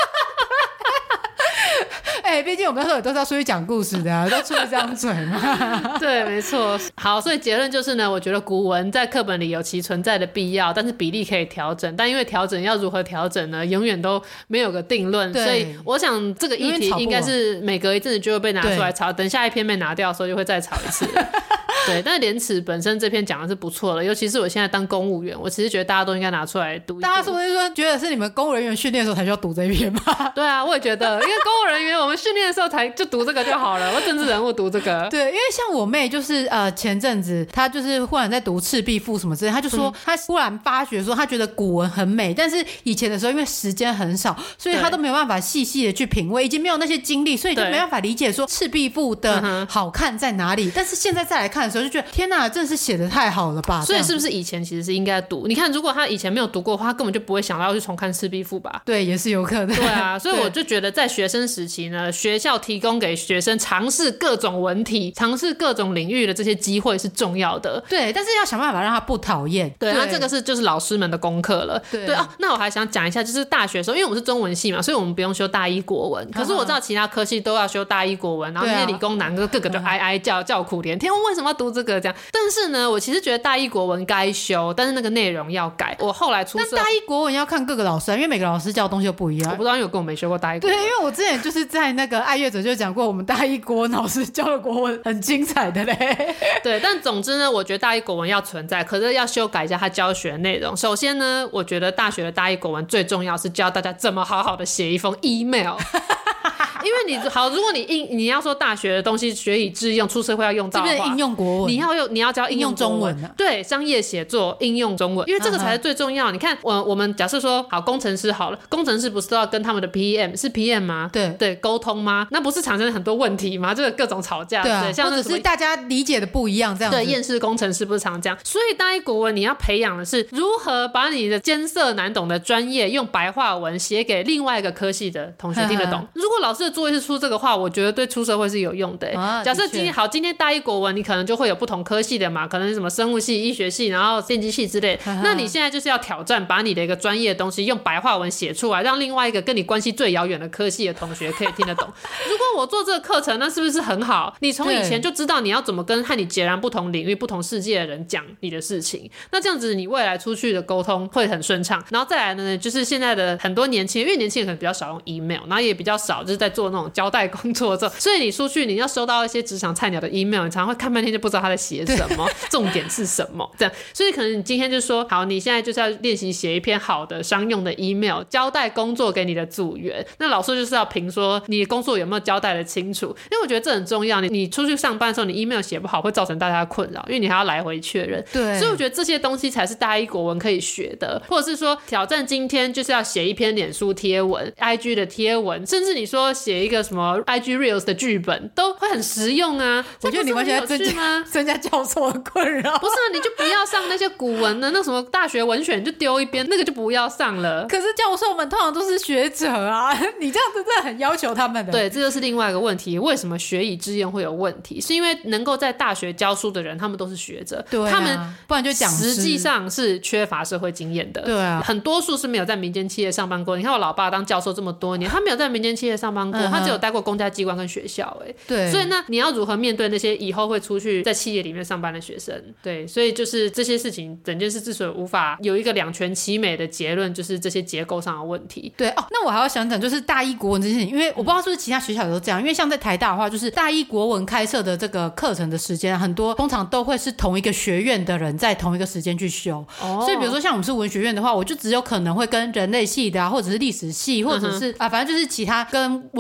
毕竟我们都是要出去讲故事的啊，都出一张嘴嘛。 对，没错。好，所以结论就是呢，我觉得古文在课本里有其存在的必要，但是比例可以调整，但因为调整要如何调整呢，永远都没有个定论，所以我想这个议题应该是每隔一阵子就会被拿出来吵，等下一篇被拿掉的时候就会再吵一次。对，但是廉耻本身这篇讲的是不错的，尤其是我现在当公务员，我其实觉得大家都应该拿出来读一读。 大家是不是说觉得是你们公务人员训练的时候才需要读这一篇吗？ 对啊，我也觉得，因为公务人员我们训练的时候才就读这个就好了，我政治人物读这个。 对，因为像我妹就是前阵子她就是忽然在读《赤壁赋》什么之类，她就说她忽然发觉说她觉得古文很美，但是以前的时候因为时间很少，所以她都没有办法细细的去品味，已经没有那些经历，所以就没办法理解说《赤壁赋》的好看在哪里。但是现在再来看的时候就觉得天哪，真的是写得太好了吧。 所以是不是以前其实是应该读，你看如果他以前没有读过的话，他根本就不会想到要去重看《赤壁赋》吧。 对，也是有可能。 对啊，所以我就觉得在学生时期呢，学校提供给学生尝试各种文体、尝试各种领域的这些机会是重要的。 对，但是要想办法让他不讨厌。 对，那这个就是老师们的功课了。对啊，那我还想讲一下，就是大学的时候，因为我们是中文系嘛，所以我们不用修大一国文。可是我知道其他科系都要修大一国文，然后那些理工男个个就哀哀叫苦连天，为什么要读这个这样？但是呢，我其实觉得大一国文该修，但是那个内容要改。我后来出社， 但大一国文要看各个老师，因为每个老师教的东西都不一样。 我不知道，因为我跟我没学过大一国文。 对，因为我之前就是在那个爱乐者就讲过，我们大一国文老师教的国文很精彩的嘞。 对，但总之呢，我觉得大一国文要存在，可是要修改一下他教学内容。首先呢，我觉得大学的大一国文最重要是教大家怎么好好的写一封 email。因为如果你要说大学的东西学以致用，出社会要用到的话， 这边应用国文， 你要教应用中文啊。 对，商业写作应用中文，因为这个才是最重要。你看我们假设说好工程师好了，工程师不是都要跟他们的 PM 是 PM 吗？对，沟通吗？那不是产生很多问题吗？这个各种吵架，对，像或者是大家理解的不一样这样子。 对，厌世工程师不是常这样。所以大一国文你要培养的是如何把你的艰涩难懂的专业用白话文写给另外一个科系的同学听得懂。如果老师的作业是出这个话，我觉得对出社会是有用的。假设今天大一国文你可能就会有不同科系的嘛，可能是什么生物系、医学系，然后电机系之类。那你现在就是要挑战把你的一个专业的东西用白话文写出来，让另外一个跟你关系最遥远的科系的同学可以听得懂。如果我做这个课程，那是不是很好？你从以前就知道你要怎么跟和你截然不同领域、不同世界的人讲你的事情，那这样子你未来出去的沟通会很顺畅。然后再来呢，就是现在的很多年轻人，因为年轻人可能比较少用 email， 然后也比较少就是在做那种交代工作的时候，所以你出去你要收到一些职场菜鸟的 email， 你常常会看半天就不知道他在写什么，重点是什么这样。所以可能你今天就说好，你现在就是要练习写一篇好的商用的 email， 交代工作给你的组员。那老师就是要评说你的工作有没有交代的清楚，因为我觉得这很重要。你出去上班的时候，你 email 写不好会造成大家的困扰，因为你还要来回确认。 对， 所以我觉得这些东西才是大一国文可以学的，或者是说挑战今天就是要写一篇脸书贴文、IG 的贴文，甚至你说写一个什么 IG Reels 的剧本，都会很实用啊。 我觉得你完全在增加教授的困扰。 不是啊，你就不要上那些古文的那什么大学文选，就丢一边，那个就不要上了。 可是教授们通常都是学者啊，你这样子真的很要求他们的。 对，这就是另外一个问题。为什么学以致用会有问题？是因为能够在大学教书的人，他们都是学者， 对啊， 他们不然就讲师， 实际上是缺乏社会经验的。 对啊， 很多数是没有在民间企业上班过。你看我老爸当教授这么多年，他没有在民间企业上班过，他只有待过公家机关跟学校。 对， 所以那你要如何面对那些以后会出去在企业里面上班的学生？对，所以就是这些事情，整件事之所以无法有一个两全其美的结论，就是这些结构上的问题。 对哦，那我还要想讲就是大一国文这件事情，因为我不知道是不是其他学校都这样，因为像在台大的话，就是大一国文开设的这个课程的时间，很多通常都会是同一个学院的人在同一个时间去修。所以比如说像我们是文学院的话，我就只有可能会跟人类系的啊，或者是历史系，或者是反正就是其他跟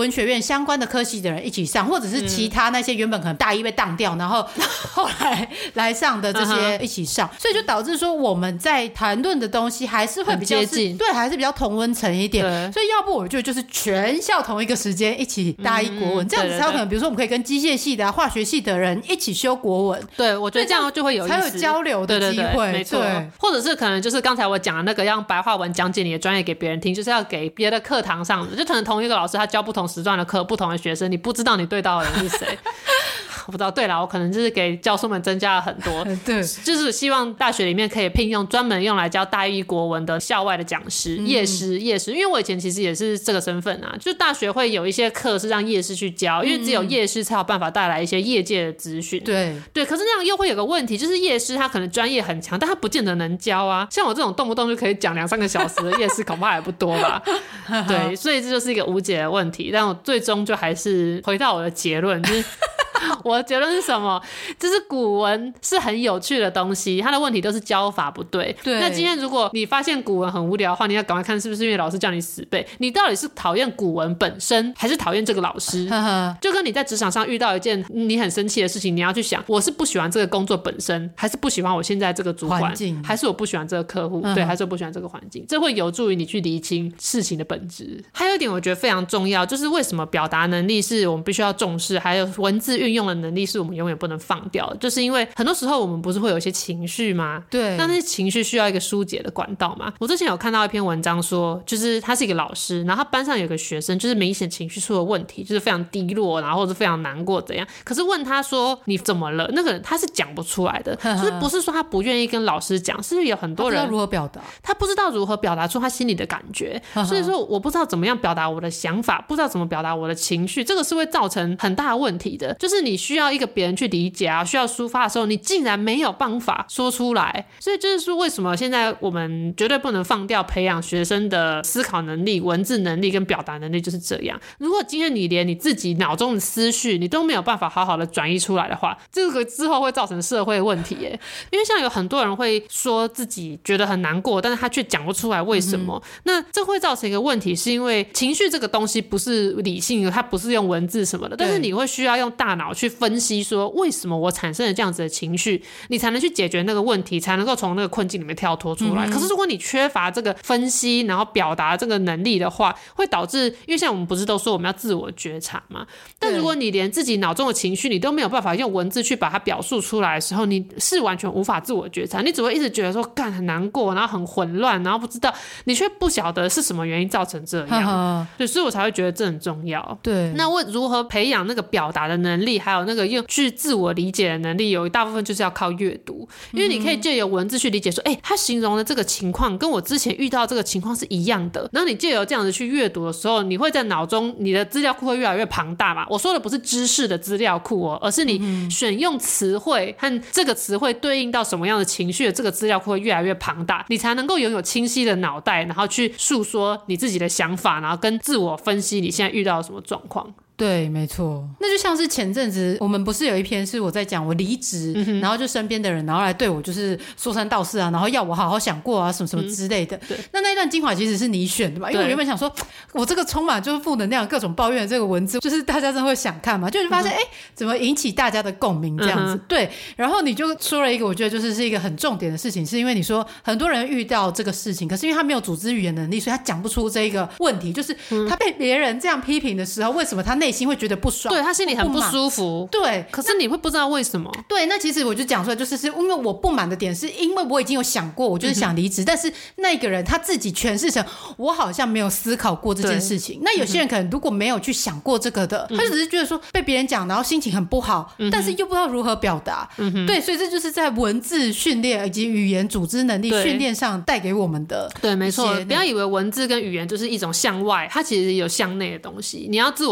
文学院相关的科系的人一起上，或者是其他那些原本可能大一被当掉，然后后来上的这些一起上，所以就导致说我们在谈论的东西还是会比较接近， 对，还是比较同温层一点。所以要不我觉得就是全校同一个时间一起大一国文，这样子才有可能，比如说我们可以跟机械系的啊、化学系的人一起修国文。 对，我觉得这样就会有意思， 才有交流的机会。 没错。或者是可能就是刚才我讲的那个用白话文讲解你的专业给别人听，就是要给别的课堂上的，就可能同一个老师他教不同时段的课，不同的学生，你不知道你对到的人是谁。我不知道，对啦，我可能就是给教授们增加了很多， 对， 就是希望大学里面可以聘用专门用来教大一国文的校外的讲师，业师，因为我以前其实也是这个身份啊，就大学会有一些课是让业师去教，因为只有业师才有办法带来一些业界的资讯，对，可是那样又会有个问题，就是业师他可能专业很强，但他不见得能教啊，像我这种动不动就可以讲2-3个小时的业师恐怕也不多吧。对，所以这就是一个无解的问题，但我最终就还是回到我的结论，就是我的结论是什么？就是古文是很有趣的东西，它的问题都是教法不对。那今天如果你发现古文很无聊的话，你要赶快看是不是因为老师叫你死背，你到底是讨厌古文本身还是讨厌这个老师？就跟你在职场上遇到一件你很生气的事情，你要去想我是不喜欢这个工作本身，还是不喜欢我现在这个主管，还是我不喜欢这个客户，对，还是我不喜欢这个环境，这会有助于你去厘清事情的本质。还有一点我觉得非常重要，就是为什么表达能力是我们必须要重视，还有文字运用的能力是我们永远不能放掉的，就是因为很多时候我们不是会有一些情绪吗？对，那些情绪需要一个疏解的管道嘛。我之前有看到一篇文章说，就是他是一个老师，然后他班上有个学生就是明显情绪出了问题，就是非常低落，然后或者非常难过怎样，可是问他说你怎么了，那个人他是讲不出来的，就是不是说他不愿意跟老师讲，是有很多人他不知道如何表达， 他不知道如何表达出他心里的感觉，所以说我不知道怎么样表达我的想法，不知道怎么表达我的情绪，这个是会造成很大的问题的，就是你需要一个别人去理解啊，需要抒发的时候你竟然没有办法说出来，所以就是说为什么现在我们绝对不能放掉培养学生的思考能力、文字能力跟表达能力，就是这样。如果今天你连你自己脑中的思绪你都没有办法好好的转移出来的话，这个之后会造成社会问题耶。因为像有很多人会说自己觉得很难过，但是他却讲不出来为什么，那这会造成一个问题，是因为情绪这个东西不是理性的，它不是用文字什么的，但是你会需要用大脑去分析说为什么我产生了这样子的情绪，你才能去解决那个问题，才能够从那个困境里面跳脱出来。可是如果你缺乏这个分析然后表达这个能力的话，会导致，因为像我们不是都说我们要自我觉察嘛，但如果你连自己脑中的情绪你都没有办法用文字去把它表述出来的时候，你是完全无法自我觉察，你只会一直觉得说干很难过，然后很混乱，然后不知道，你却不晓得是什么原因造成这样。对，所以我才会觉得这很重要。对，那我如何培养那个表达的能力，还有那个用去自我理解的能力，有一大部分就是要靠阅读，因为你可以借由文字去理解说他形容的这个情况跟我之前遇到这个情况是一样的，然后你借由这样子去阅读的时候，你会在脑中你的资料库会越来越庞大嘛。我说的不是知识的资料库而是你选用词汇和这个词汇对应到什么样的情绪的这个资料库会越来越庞大，你才能够拥有清晰的脑袋，然后去诉说你自己的想法，然后跟自我分析你现在遇到什么状况。 对，没错。那就像是前阵子我们不是有一篇是我在讲我离职，然后就身边的人然后来对我就是说三道四啊，然后要我好好想过啊什么什么之类的。那一段精华其实是你选的嘛，因为我原本想说我这个充满就是负能量各种抱怨的这个文字，就是大家真的会想看嘛，就发现怎么引起大家的共鸣这样子。对，然后你就说了一个我觉得就是一个很重点的事情，是因为你说很多人遇到这个事情，可是因为他没有组织语言能力，所以他讲不出这个问题，就是他被别人这样批评的时候，为什么他内心会觉得不爽， 对，他心里很不舒服， 对， 可是你会不知道为什么。 对，那其实我就讲出来，就是因为我不满的点是因为我已经有想过我就是想离职，但是那个人他自己诠释成我好像没有思考过这件事情。那有些人可能如果没有去想过这个的，他就只是觉得说被别人讲然后心情很不好，但是又不知道如何表达。对，所以这就是在文字训练以及语言组织能力训练上带给我们的。 对，没错，不要以为文字跟语言就是一种向外，它其实有向内的东西，你要自我去分析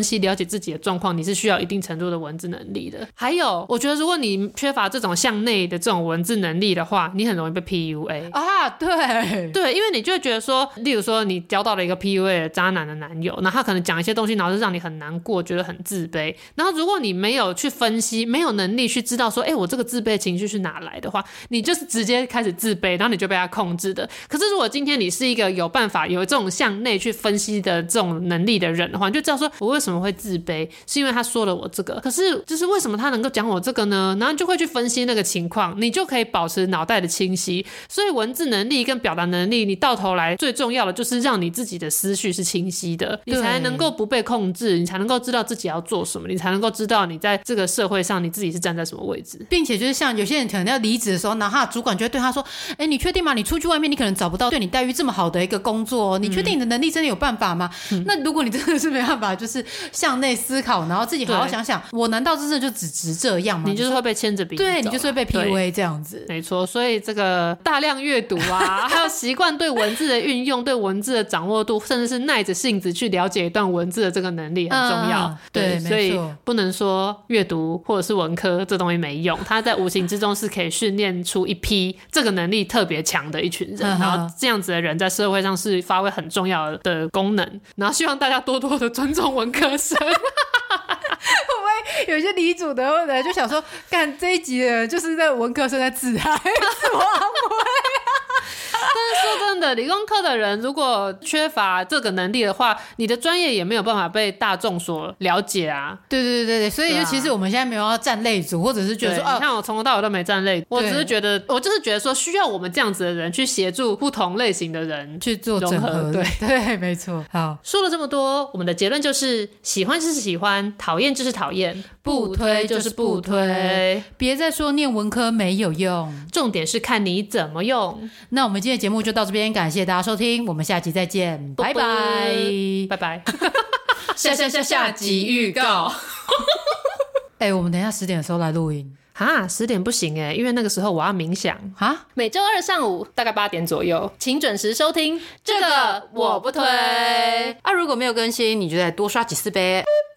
析了解自己的状况，你是需要一定程度的文字能力的。还有我觉得如果你缺乏这种向内的这种文字能力的话，你很容易被 PUA 啊。对， 因为你就会觉得说，例如说你交到了一个 PUA 的渣男的男友，那他可能讲一些东西，然后就让你很难过，觉得很自卑。然后如果你没有去分析，没有能力去知道说我这个自卑情绪是哪来的话，你就是直接开始自卑，然后你就被他控制的。可是如果今天你是一个有办法有这种向内去分析的这种能力的人的话，你就知道说我为什么会自卑，是因为他说了我这个，可是就是为什么他能够讲我这个呢？然后你就会去分析那个情况，你就可以保持脑袋的清晰。所以文字能力跟表达能力，你到头来最重要的就是让你自己的思绪是清晰的，你才能够不被控制，你才能够知道自己要做什么，你才能够知道你在这个社会上你自己是站在什么位置。 并且就是像有些人可能要离职的时候，然后他的主管就会对他说，你确定吗？你出去外面你可能找不到对你待遇这么好的一个工作，你确定你的能力真的有办法吗？那如果你真的是没办法就是向内思考，然后自己好好想想，我难道真的就只值这样吗？ 你就是会被牵着鼻子走， 对，你就是会被 PUA 这样子。 没错，所以这个大量阅读啊还有习惯对文字的运用，对文字的掌握度，甚至是耐着性子去了解一段文字的这个能力很重要。 对， 所以不能说阅读或者是文科这东西没用，它在无形之中是可以训练出一批这个能力特别强的一群人，然后这样子的人在社会上是发挥很重要的功能，然后希望大家多多的尊重文科生。 会不会有些理组的人就想说，干这一集的人就是在文科生在自嗨自我安慰。 但是说真的，理工科的人如果缺乏这个能力的话，你的专业也没有办法被大众所了解啊。 对，所以就其实我们现在没有要站类组，或者是觉得说， 你看我从头到尾都没站类，我就是觉得说需要我们这样子的人去协助不同类型的人去做整合。对，没错。好， 说了这么多，我们的结论就是喜欢就是喜欢，讨厌就是讨厌， 不推就是不推。别再说念文科没有用， 重点是看你怎么用。 那我们今天的节目就到这边，感谢大家收听，我们下集再见，拜拜， 拜拜。 下集预告。我们等一下10点的时候来录音。 10点不行因为那个时候我要冥想。 每周二上午大概8点左右，请准时收听。 这个我不推。如果没有更新，你就再多刷几次呗。